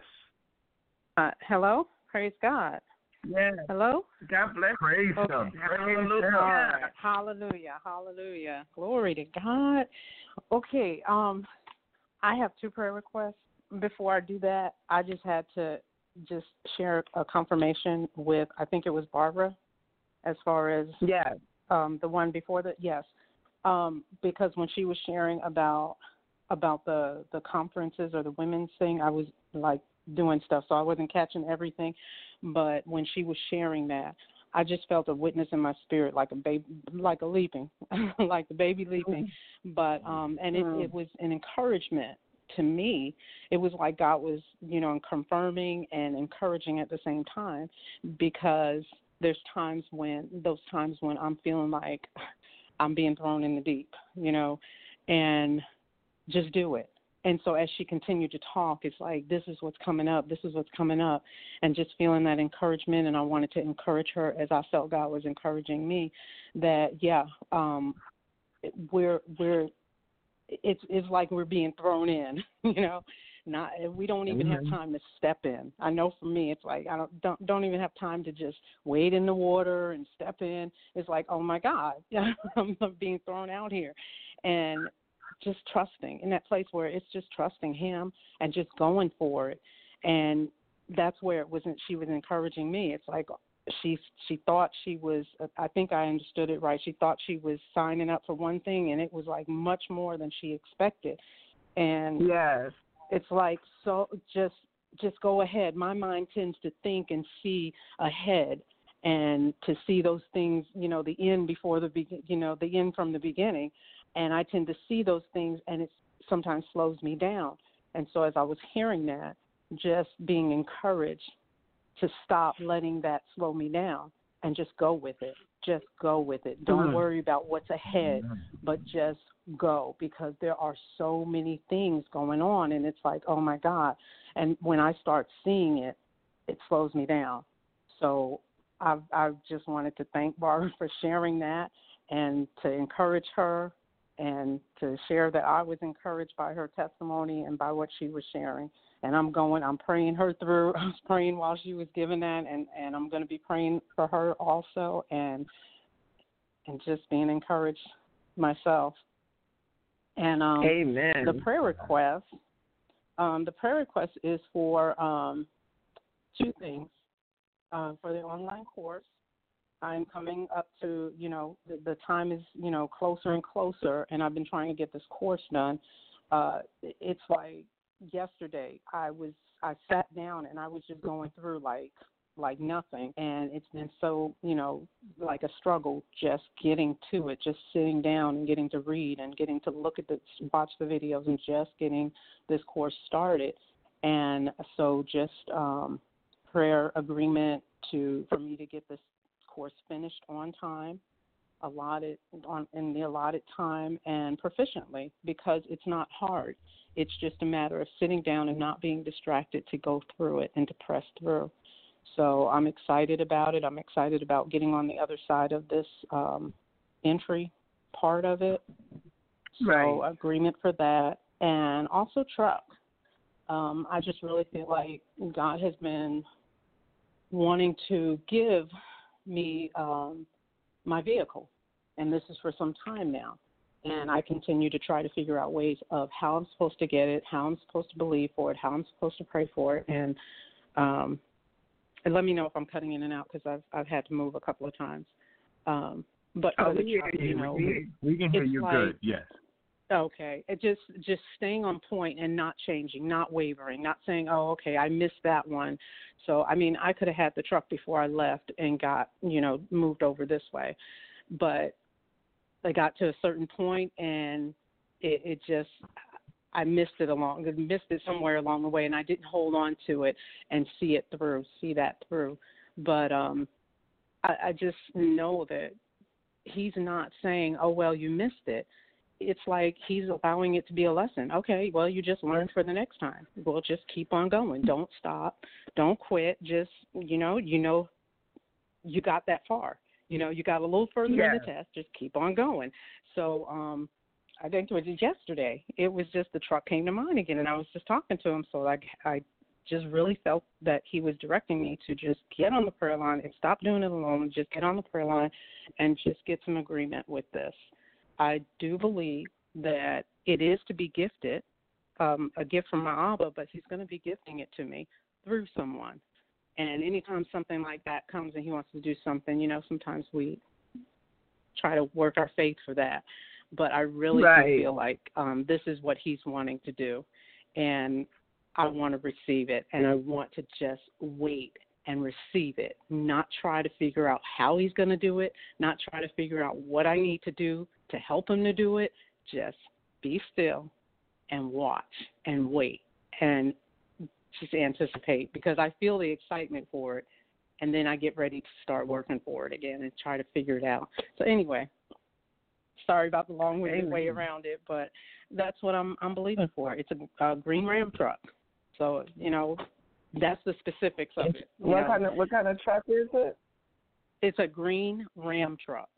Hello? Praise God. Yes. Hello? God bless. Praise Okay. him. Hallelujah. Hallelujah. Hallelujah. Glory to God. Okay, I have two prayer requests. Before I do that, I just had to just share a confirmation with, I think it was Barbara, as far as the one before that. Yes. Because when she was sharing about the conferences or the women's thing, I was like doing stuff, so I wasn't catching everything. But when she was sharing that, I just felt a witness in my spirit, like a baby, like a leaping, like the baby leaping. But and it was an encouragement to me. It was like God was, confirming and encouraging at the same time, because there's those times when I'm feeling like I'm being thrown in the deep, and just do it. And so as she continued to talk, it's like, this is what's coming up, this is what's coming up, and just feeling that encouragement. And I wanted to encourage her as I felt God was encouraging me that, it's like we're being thrown in, we don't even have time to step in. I know for me, it's like I don't even have time to just wade in the water and step in. It's like, oh my God, I'm being thrown out here, and just trusting in that place where it's just trusting Him and just going for it. And that's where she was encouraging me. It's like she thought she was, I think I understood it right. She thought she was signing up for one thing, and it was like much more than she expected. And yes, it's like, so just go ahead. My mind tends to think and see ahead and to see those things, the end before the end from the beginning. And I tend to see those things, and it sometimes slows me down. And so as I was hearing that, just being encouraged to stop letting that slow me down and just go with it. Just go with it. Don't worry about what's ahead, but just go, because there are so many things going on, and it's like, oh, my God. And when I start seeing it, it slows me down. So I just wanted to thank Barbara for sharing that and to encourage her and to share that I was encouraged by her testimony and by what she was sharing. And I'm praying her through. I was praying while she was giving that, and I'm going to be praying for her also, and just being encouraged myself. And Amen. The prayer request is for two things. For the online course, I'm coming up to, the time is, closer and closer, and I've been trying to get this course done. It's like yesterday I sat down and I was just going through like nothing, and it's been so, like a struggle just getting to it, just sitting down and getting to read and getting to look at watch the videos and just getting this course started. And so just prayer agreement for me to get this course finished on time, in the allotted time, and proficiently, because it's not hard. It's just a matter of sitting down and not being distracted to go through it and to press through. So I'm excited about it. I'm excited about getting on the other side of this entry part of it. So right. Agreement for that, and also truck. I just really feel like God has been wanting to give me my vehicle, and this is for some time now. And I continue to try to figure out ways of how I'm supposed to get it, how I'm supposed to believe for it, how I'm supposed to pray for it, and let me know if I'm cutting in and out, because I've had to move a couple of times. But we can hear you good. Yes. Okay. It just staying on point and not changing, not wavering, not saying, oh, okay, I missed that one. So, I mean, I could have had the truck before I left and got, moved over this way. But I got to a certain point, and it just, I missed it somewhere along the way, and I didn't hold on to it and see that through. But I just know that He's not saying, oh, well, you missed it. It's like He's allowing it to be a lesson. Okay, well, you just learned for the next time. Well, just keep on going. Don't stop. Don't quit. Just, you got that far. You got a little further in the test. Just keep on going. So I think it was yesterday. It was just the truck came to mind again, and I was just talking to him. So I just really felt that He was directing me to just get on the prayer line and stop doing it alone. Just get on the prayer line and just get some agreement with this. I do believe that it is to be gifted, a gift from my Abba, but He's going to be gifting it to me through someone. And anytime something like that comes and He wants to do something, sometimes we try to work our faith for that. But I really do feel like this is what He's wanting to do. And I want to receive it, and I want to just wait and receive it, not try to figure out how He's going to do it, not try to figure out what I need to do to help Him to do it. Just be still and watch and wait and just anticipate, because I feel the excitement for it, and then I get ready to start working for it again and try to figure it out. So anyway, Sorry about the long-winded way around it, but that's what I'm believing for. It's a green Ram truck. So, that's the specifics of it. What kind of truck is it? It's a green Ram truck.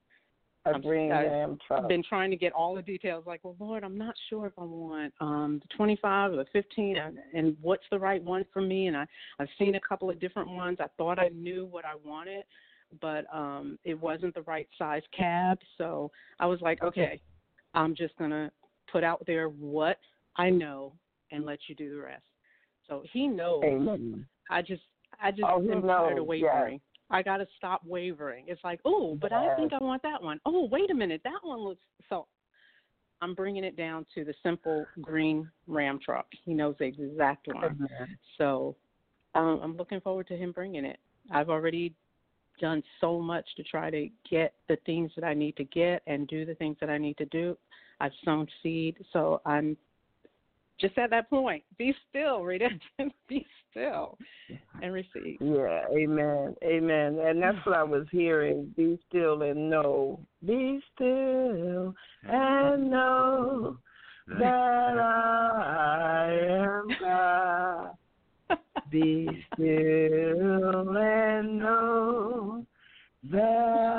Ram truck. I've been trying to get all the details. Like, well, Lord, I'm not sure if I want the 25 or the 15, and what's the right one for me. And I've seen a couple of different ones. I thought I knew what I wanted, but it wasn't the right size cab. So I was like, okay, I'm just gonna put out there what I know and let you do the rest. So He knows. Amen. I just am tired of wavering. Yes. I got to stop wavering. It's like, oh, but I think I want that one. Oh, wait a minute, that one looks so. I'm bringing it down to the simple green Ram truck. He knows the exact one. Amen. So I'm looking forward to Him bringing it. I've already done so much to try to get the things that I need to get and do the things that I need to do. I've sown seed, so I'm just at that point. Be still, Redemption. Be still and receive. Yeah, amen. Amen. And that's what I was hearing. Be still and know. Be still and know that I am God. Be still and know that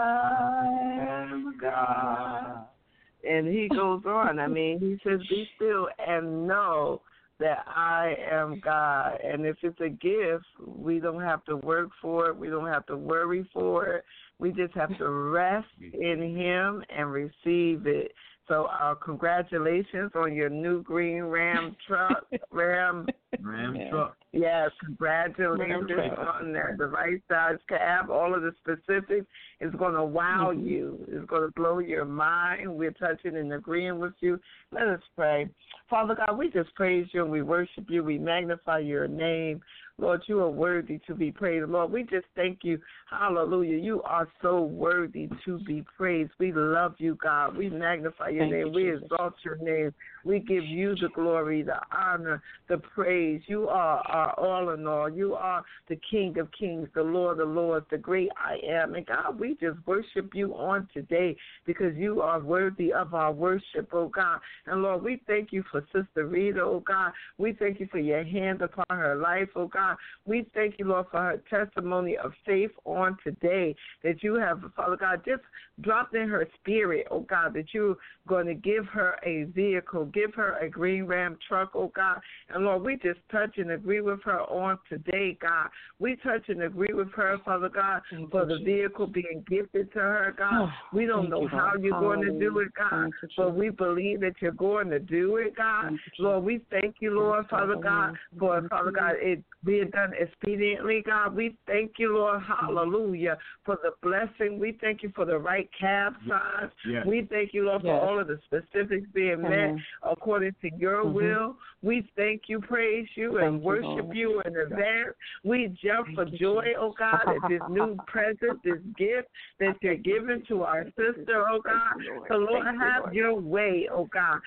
I am God. And He goes on. I mean, He says, be still and know that I am God. And if it's a gift, we don't have to work for it. We don't have to worry for it. We just have to rest in Him and receive it. So congratulations on your new green Ram truck. Ram truck. Yes, congratulations on that. The right size cab, all of the specifics is going to wow you. It's going to blow your mind. We're touching and agreeing with you. Let us pray. Father God, we just praise you and we worship you. We magnify your name. Lord, you are worthy to be praised. Lord, we just thank you. Hallelujah. You are so worthy to be praised. We love you, God. We magnify your name. We exalt your name. We give you the glory, the honor, the praise. You are our all in all. You are the King of kings, the Lord of lords, the great I am. And God, we just worship you on today because you are worthy of our worship, oh God. And Lord, we thank you for Sister Rita, oh God. We thank you for your hand upon her life, oh God. We thank you, Lord, for her testimony of faith on today that you have, Father God, just dropped in her spirit, oh God, that you're going to give her a vehicle, give her a green Ram truck, oh God. And Lord, we just touch and agree with her on today, God. We touch and agree with her, Father God, for the vehicle being gifted to her, God. We don't know how you're going to do it, God, but we believe that you're going to do it, God. Lord, we thank you, Lord, Father God, for, Father God, it being done expediently, God. We thank you, Lord, hallelujah, for the blessing. We thank you for the right cab size. Yes. We thank you, Lord, for all of the specifics being met according to your will. We thank you, praise you, and worship you in advance. We jump for joy, oh God, at this new present, this gift that you're giving to our sister, oh God. So, Lord, have your way, oh God.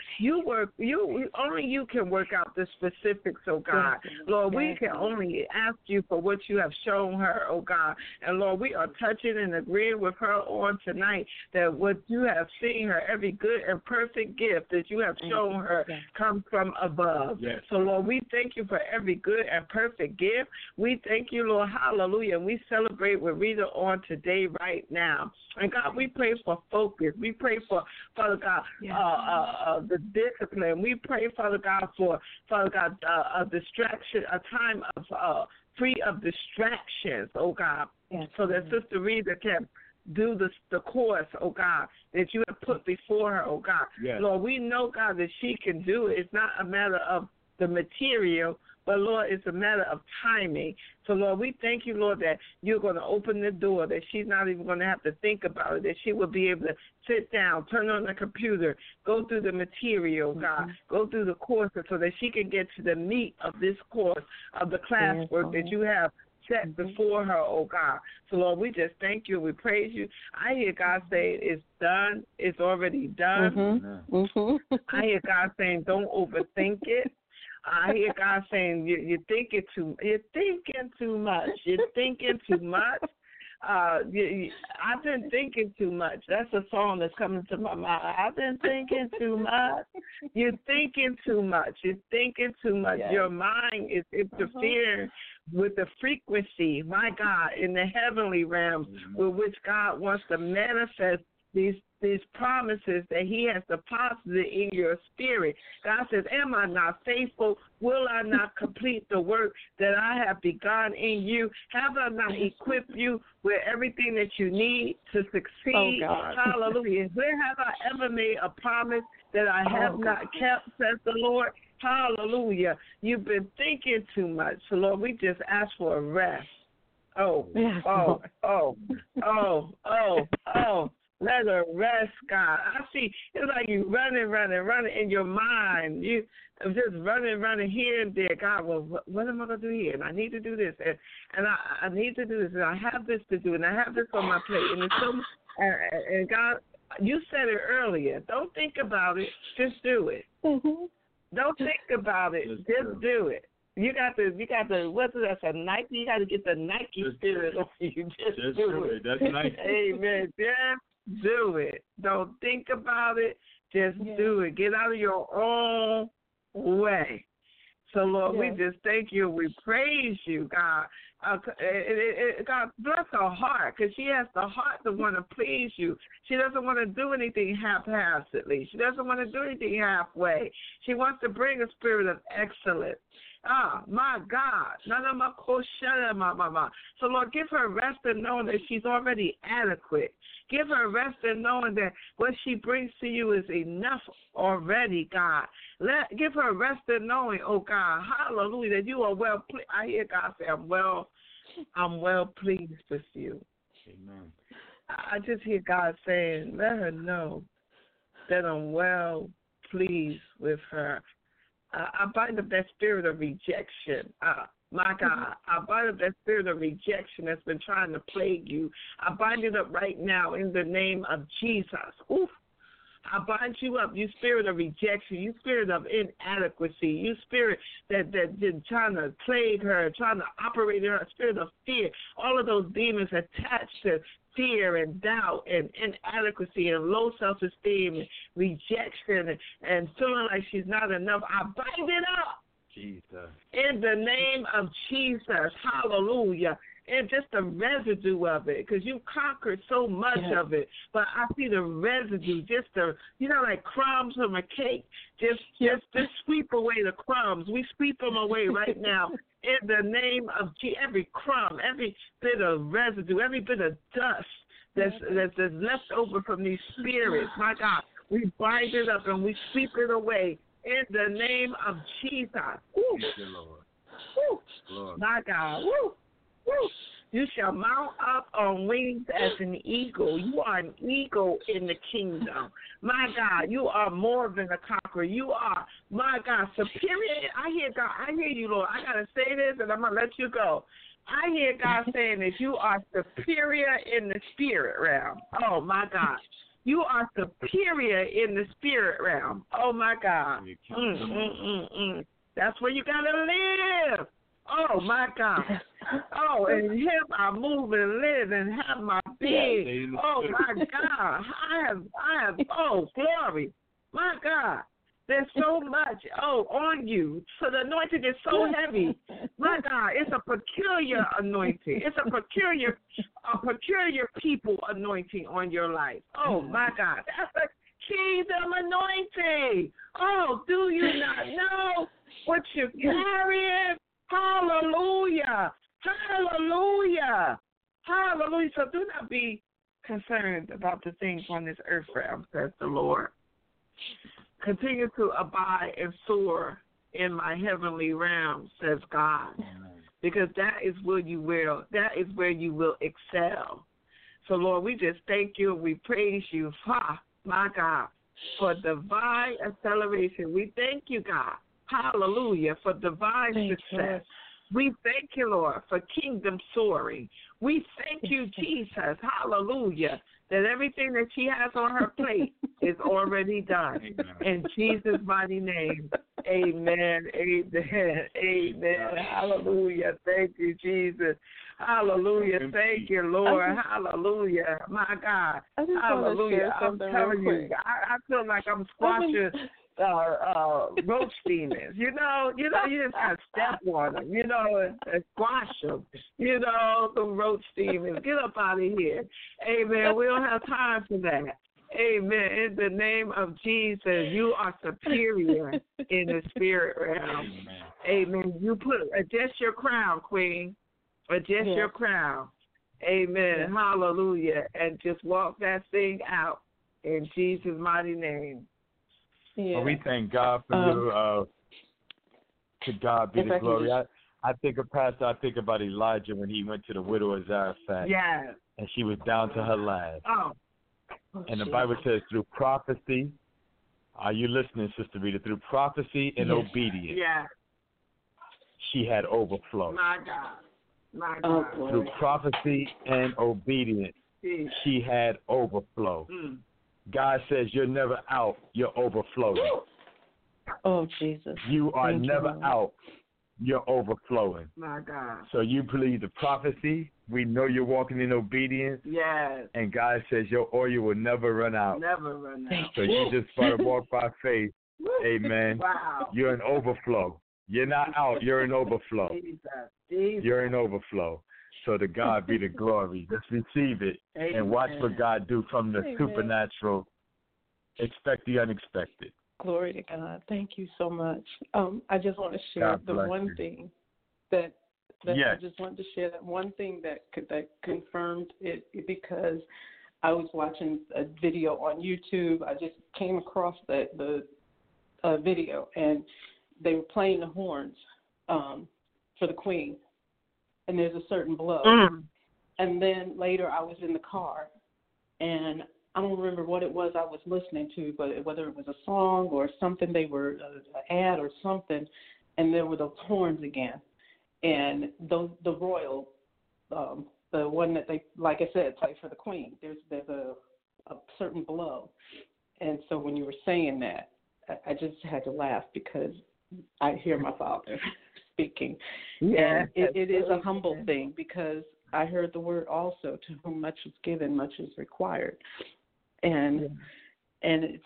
Only you can work out the specifics, oh God. Lord, we can only ask you for what you have shown her, oh God. And Lord, we are touching and agreeing with her on tonight that what you have seen her, every good and perfect gift that you have shown her comes from above. Yes. So Lord, we thank you for every good and perfect gift. We thank you, Lord, hallelujah. And we celebrate with Rita on today right now. And God, we pray for focus. We pray for, Father God, the discipline. We pray, Father God, for, Father God, a distraction, a time of free of distractions, oh God, so that Sister Rita can do the course, oh God, that you have put before her, oh God. Yes. Lord, we know, God, that she can do it. It's not a matter of the material, but, Lord, it's a matter of timing. So, Lord, we thank you, Lord, that you're going to open the door, that she's not even going to have to think about it, that she will be able to sit down, turn on the computer, go through the material, God, go through the courses so that she can get to the meat of this course, of the classwork that you have set before her, oh God. So, Lord, we just thank you. We praise you. I hear God say it's done. It's already done. I hear God saying don't overthink it. I hear God saying you're thinking too much. You're thinking too much. I've been thinking too much. That's a song that's coming to my mind. I've been thinking too much. You're thinking too much. You're thinking too much. Yes. Your mind is interfering with the frequency, my God, in the heavenly realms, with which God wants to manifest these promises that he has deposited in your spirit. God says, am I not faithful? Will I not complete the work that I have begun in you? Have I not equipped you with everything that you need to succeed? Oh, God. Hallelujah. Where have I ever made a promise that I have not kept, says the Lord? Hallelujah. You've been thinking too much. So, Lord, we just ask for a rest. Oh. Let her rest, God. I see it's like you running in your mind. You just running here and there. God, well, what am I going to do here? And I need to do this. And I need to do this. And I have this to do. And I have this on my plate. And it's so, and God, you said it earlier. Don't think about it. Just do it. Mm-hmm. Don't think about it. Just do it. You got the what's that? That's a Nike. You got to get the Nike spirit on you. Just do it. That's Nike. Amen. Do it. Don't think about it. Just do it. Get out of your own way. So, Lord, we just thank you. We praise you, God. God, bless her heart, because she has the heart to want to please you. She doesn't want to do anything haphazardly. She doesn't want to do anything halfway. She wants to bring a spirit of excellence. My God. So, Lord, give her rest in knowing that she's already adequate. Give her rest in knowing that what she brings to you is enough already, God. Give her rest in knowing, oh God, hallelujah, that you are well pleased. I hear God say, I'm well pleased with you. Amen. I just hear God saying, let her know that I'm well pleased with her. I bind up that spirit of rejection. My God, I bind up that spirit of rejection that's been trying to plague you. I bind it up right now in the name of Jesus. Oof. I bind you up, you spirit of rejection, you spirit of inadequacy, you spirit that trying to plague her, trying to operate in her, spirit of fear. All of those demons attached to fear and doubt and inadequacy and low self-esteem and rejection and feeling like she's not enough. I bind it up. Jesus. In the name of Jesus. Hallelujah. And just the residue of it, because you conquered so much of it. But I see the residue, just the, like crumbs from a cake. Just sweep away the crumbs. We sweep them away right now in the name of every crumb, every bit of residue, every bit of dust that's left over from these spirits. My God, we bind it up and we sweep it away in the name of Jesus. Woo. Thank you, Lord. Woo. Lord. My God. Woo. Woo. You shall mount up on wings as an eagle. You are an eagle in the kingdom. My God, you are more than a conqueror. You are, my God, superior. I hear God. I hear you, Lord. I got to say this, and I'm going to let you go. I hear God saying that you are superior in the spirit realm. Oh, my God. You are superior in the spirit realm. Oh, my God. That's where you got to live. Oh, my God. Oh, in him I move and live and have my being. Oh, my God. I have, oh, glory. My God. There's so much, on you. So the anointing is so heavy. My God, it's a peculiar anointing. It's a peculiar people anointing on your life. Oh, my God. That's a kingdom anointing. Oh, do you not know what you're carrying? Hallelujah. Hallelujah. Hallelujah. So do not be concerned about the things on this earth realm, says the Lord. Continue to abide and soar in my heavenly realm, says God. Because that is where you will excel. So Lord, we just thank you and we praise you, my God, for divine acceleration. We thank you, God. Hallelujah, for divine success. We thank you, Lord, for kingdom soaring. We thank you, Jesus, hallelujah, that everything that she has on her plate is already done. In Jesus' mighty name, amen, amen, amen, hallelujah. Thank you, Jesus. Hallelujah. Thank you, Lord. Hallelujah. My God. Hallelujah. I'm telling you, I feel like I'm squashing roach demons. You just got to step on them, and squash them. The roach demons. Get up out of here. Amen. We don't have time for that. Amen. In the name of Jesus, you are superior in the spirit realm. Amen. You adjust your crown, Queen. Adjust your crown. Amen. Hallelujah. And just walk that thing out in Jesus' mighty name. Yeah. Well, we thank God for you. To God be the glory. I think of Pastor. I think about Elijah when he went to the widow of Zarephath. Yes. And she was down to her last. Oh. And the Bible says through prophecy. Are you listening, Sister Rita? Through prophecy and obedience. Yeah. She had overflow. My God. My God. Through prophecy and obedience, she had overflow. God says you're never out, you're overflowing. Oh, Jesus. You are never out, you're overflowing. My God. So you believe the prophecy. We know you're walking in obedience. Yes. And God says your oil will never run out. Never run out. So you just got to walk by faith. Amen. Wow. You're in overflow. You're not out, you're in overflow. Jesus. You're in overflow. So to God be the glory. Just receive it. Amen. And watch what God do from the supernatural. Expect the unexpected. Glory to God. Thank you so much. I just want to share the one thing that I just wanted to share, that one thing that confirmed it, because I was watching a video on YouTube. I just came across the video, and they were playing the horns for the Queen, and there's a certain blow. And then later I was in the car, and I don't remember what it was I was listening to, but whether it was a song or something, they were an ad or something, and there were those horns again. And the royal, the one that they, like I said, play for the Queen, there's a certain blow. And so when you were saying that, I just had to laugh because I hear my Father speaking. And it is a humble thing, because I heard the word also, to whom much is given, much is required. And it's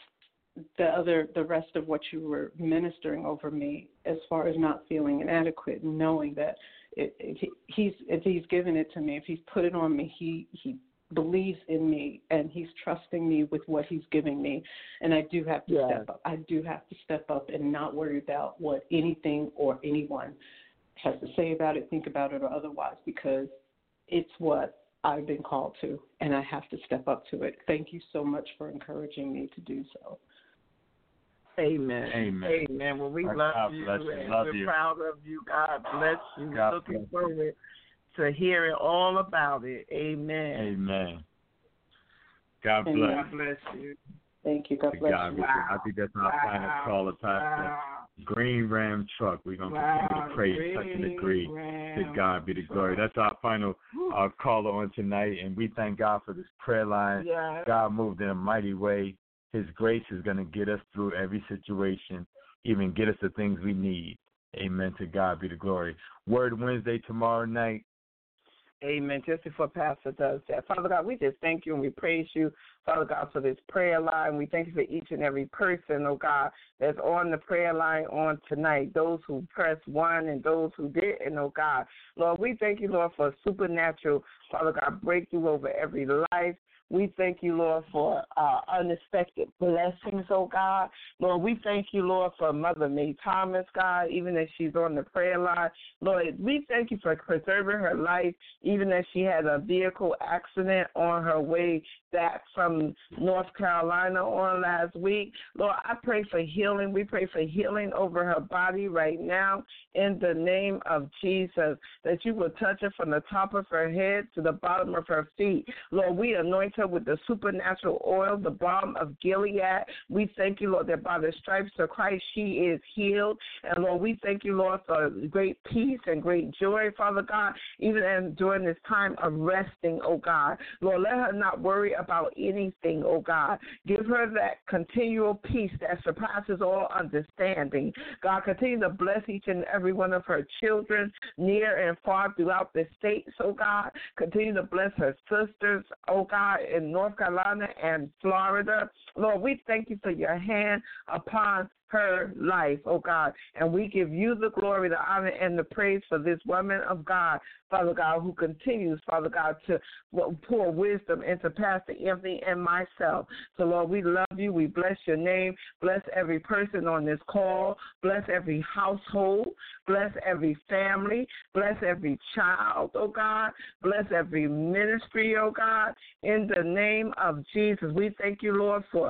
the rest of what you were ministering over me, as far as not feeling inadequate, and knowing that if he's given it to me, if he's put it on me, he believes in me, and he's trusting me with what he's giving me. And I do have to step up. I do have to step up and not worry about what anything or anyone has to say about it, think about it, or otherwise, because it's what I've been called to, and I have to step up to it. Thank you so much for encouraging me to do so. Amen. Amen. Amen. Well, we love you, and we're proud of you. God bless you. We're looking forward to hearing all about it. Amen. Amen. God bless. God bless you. Thank you. God bless you. I think that's our final call, Pastor. Green Ram truck. We're going to continue to pray, touch, and agree. To God be the glory. That's our final caller on tonight, and we thank God for this prayer line. God moved in a mighty way. His grace is going to get us through every situation, even get us the things we need. Amen. To God be the glory. Word Wednesday tomorrow night. Amen. Just before Pastor does that, Father God, we just thank you and we praise you, Father God, for this prayer line. We thank you for each and every person, oh God, that's on the prayer line on tonight, those who pressed 1 and those who didn't, oh God. Lord, we thank you, Lord, for a supernatural, Father God, breakthrough over every life. We thank you, Lord, for unexpected blessings, oh God. Lord, we thank you, Lord, for Mother May Thomas, God, even as she's on the prayer line. Lord, we thank you for preserving her life, even as she had a vehicle accident on her way back from North Carolina on last week. Lord, I pray for healing. We pray for healing over her body right now in the name of Jesus, that you will touch her from the top of her head to the bottom of her feet. Lord, we anoint her with the supernatural oil, the balm of Gilead. We thank you, Lord, that by the stripes of Christ she is healed. And Lord, we thank you, Lord, for great peace and great joy, Father God, even during this time of resting, oh God. Lord, let her not worry about anything, oh God. Give her that continual peace that surpasses all understanding. God, continue to bless each and every one of her children near and far throughout the states, oh God. Continue to bless her sisters, oh God, in North Carolina and Florida. Lord, we thank you for your hand upon her life, oh God. And we give you the glory, the honor, and the praise for this woman of God, Father God, who continues, Father God, to pour wisdom into Pastor Anthony and myself. So, Lord, we love you. We bless your name. Bless every person on this call. Bless every household. Bless every family. Bless every child, oh God. Bless every ministry, oh God. In the name of Jesus, we thank you, Lord, for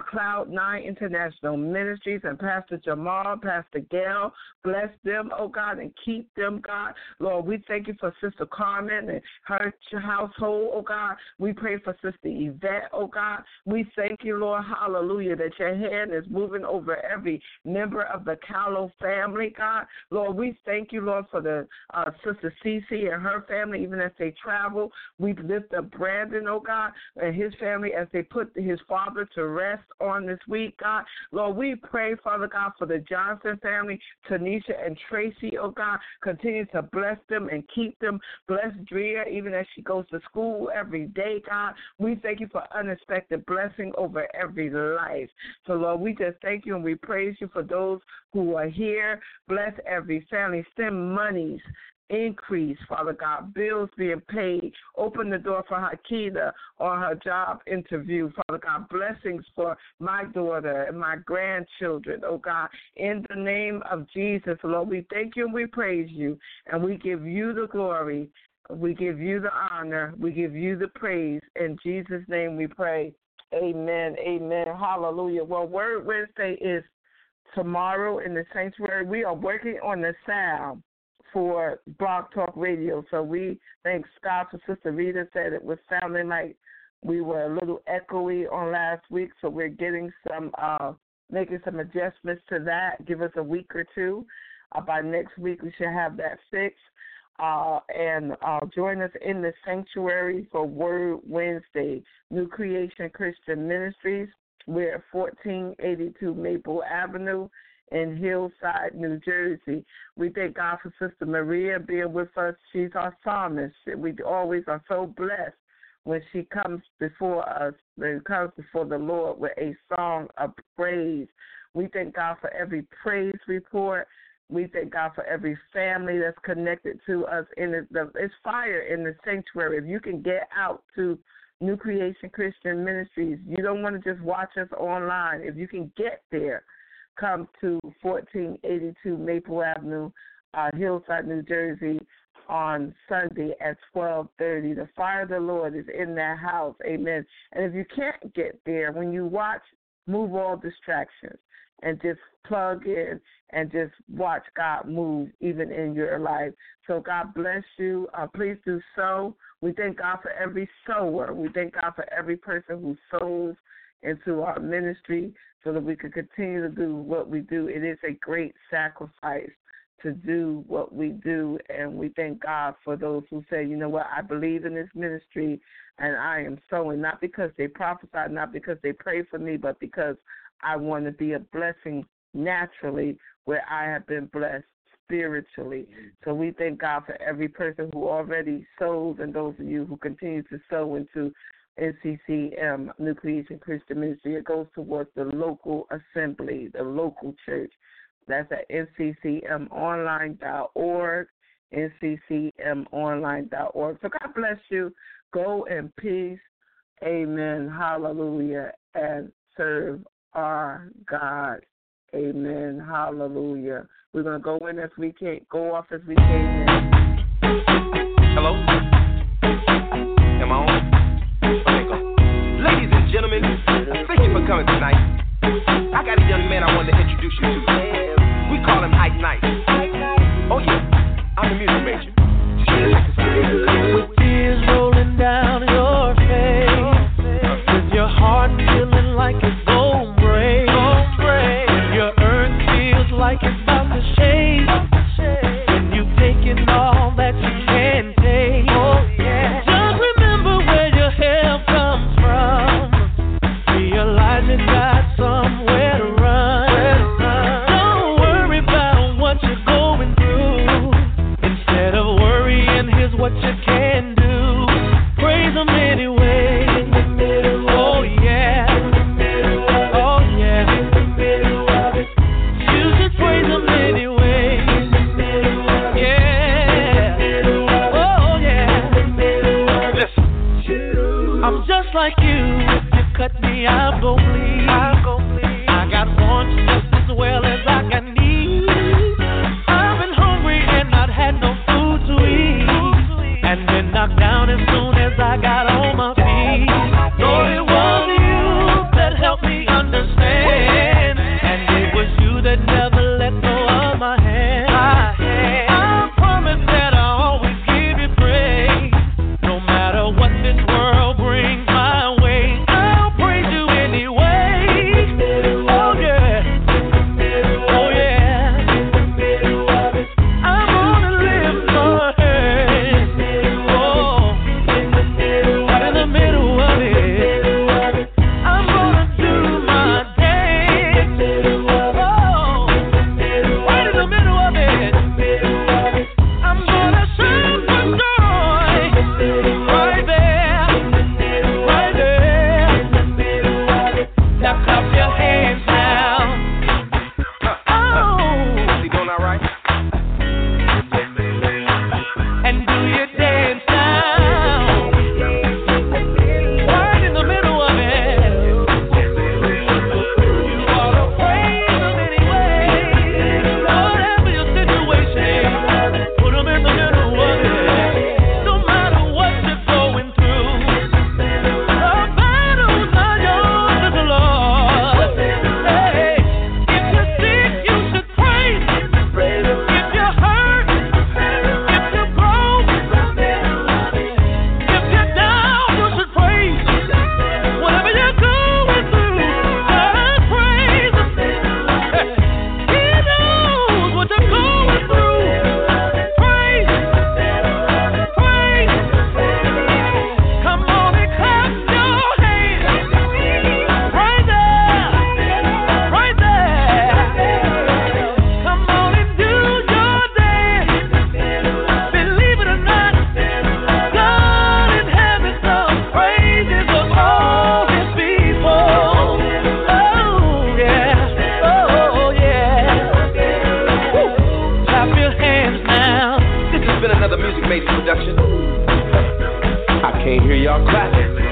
Cloud9 International Ministries and Pastor Jamal, Pastor Gail. Bless them, oh God, and keep them, God. Lord, we thank you for Sister Carmen and her household, oh God. We pray for Sister Yvette, oh God. We thank you, Lord, hallelujah, that your hand is moving over every member of the Callow family, God. Lord, we thank you, Lord, for the Sister Cece and her family, even as they travel. We lift up Brandon, oh God, and his family as they put his father to rest on this week, God. Lord, we pray, Father God, for the Johnson family, Tanisha and Tracy, oh God. Continue to bless them and keep them. Bless Drea even as she goes to school every day, God. We thank you for unexpected blessing over every life. So, Lord, we just thank you and we praise you for those who are here. Bless every family. Send monies. Increase, Father God, bills being paid. Open the door for Hakita on her job interview, Father God. Blessings for my daughter and my grandchildren, oh God. In the name of Jesus, Lord, we thank you and we praise you, and we give you the glory. We give you the honor. We give you the praise. In Jesus' name we pray. Amen. Amen. Hallelujah. Well, Word Wednesday is tomorrow in the sanctuary. We are working on the sound for Blog Talk Radio. So we thank God for Sister Rita said it was sounding like we were a little echoey on last week, so we're getting some, making some adjustments to that. Give us a week or two. By next week we should have that fixed. And join us in the sanctuary for Word Wednesday, New Creation Christian Ministries. We're at 1482 Maple Avenue in Hillside, New Jersey. We thank God for Sister Maria being with us. She's our psalmist. We always are so blessed when she comes before us, when it comes before the Lord with a song of praise. We thank God for every praise report. We thank God for every family that's connected to us. It's fire in the sanctuary. If you can get out to New Creation Christian Ministries, you don't want to just watch us online. If you can get there, come to 1482 Maple Avenue, Hillside, New Jersey, on Sunday at 12:30. The fire of the Lord is in that house. Amen. And if you can't get there, when you watch, move all distractions and just plug in and just watch God move even in your life. So God bless you. Please do sow. We thank God for every sower. We thank God for every person who sows into our ministry so that we can continue to do what we do. It is a great sacrifice to do what we do, and we thank God for those who say, you know what, I believe in this ministry, and I am sowing, not because they prophesy, not because they pray for me, but because I want to be a blessing naturally where I have been blessed spiritually. So we thank God for every person who already sows and those of you who continue to sow into NCCM, New Creation Christian Ministry. It goes towards the local assembly, the local church. That's at nccmonline.org, nccmonline.org. So God bless you. Go in peace. Amen. Hallelujah. And serve our God. Amen. Hallelujah. We're going to go in as we can, go off as we came in. Hello? just like you. If you cut me, I go bleed. I got wants just as well as I got needs. I've been hungry and not had no food to eat, and been knocked down as soon as I got on my feet. Lord, it was you that helped me understand, and it was you that never let go of my hand. I promise that I'll always give you praise, no matter what this world brings my way. I'll praise you anyway. Oh yeah, oh yeah. I'm gonna lift my hands, oh, right in the middle of it. I'm gonna do my dance, oh, right in the middle of it. I'm gonna shout for joy, right there, right there. Now clap your hands now. Oh, You doing all right? and do your dance now, right in the middle of it. You ought to praise Him anyway. Whatever your situation, put Him in the middle of it. No matter what you're going through, the battle's not yours, it's the Lord. Hey, if you're sick, you should praise Him. If you're hurt, if you're broke, if you're down, you should praise Him. Whatever you're going through, just praise Him. He knows what you're going through. Praise Him. Praise Him. Come on and clap your hands. Right there. Right there. Come on and do your dance. Believe it or not, God in heaven sung praises of all His people. Oh yeah, oh yeah. Woo. Clap your hands now. This has been another Music Made production. I can't hear y'all clapping.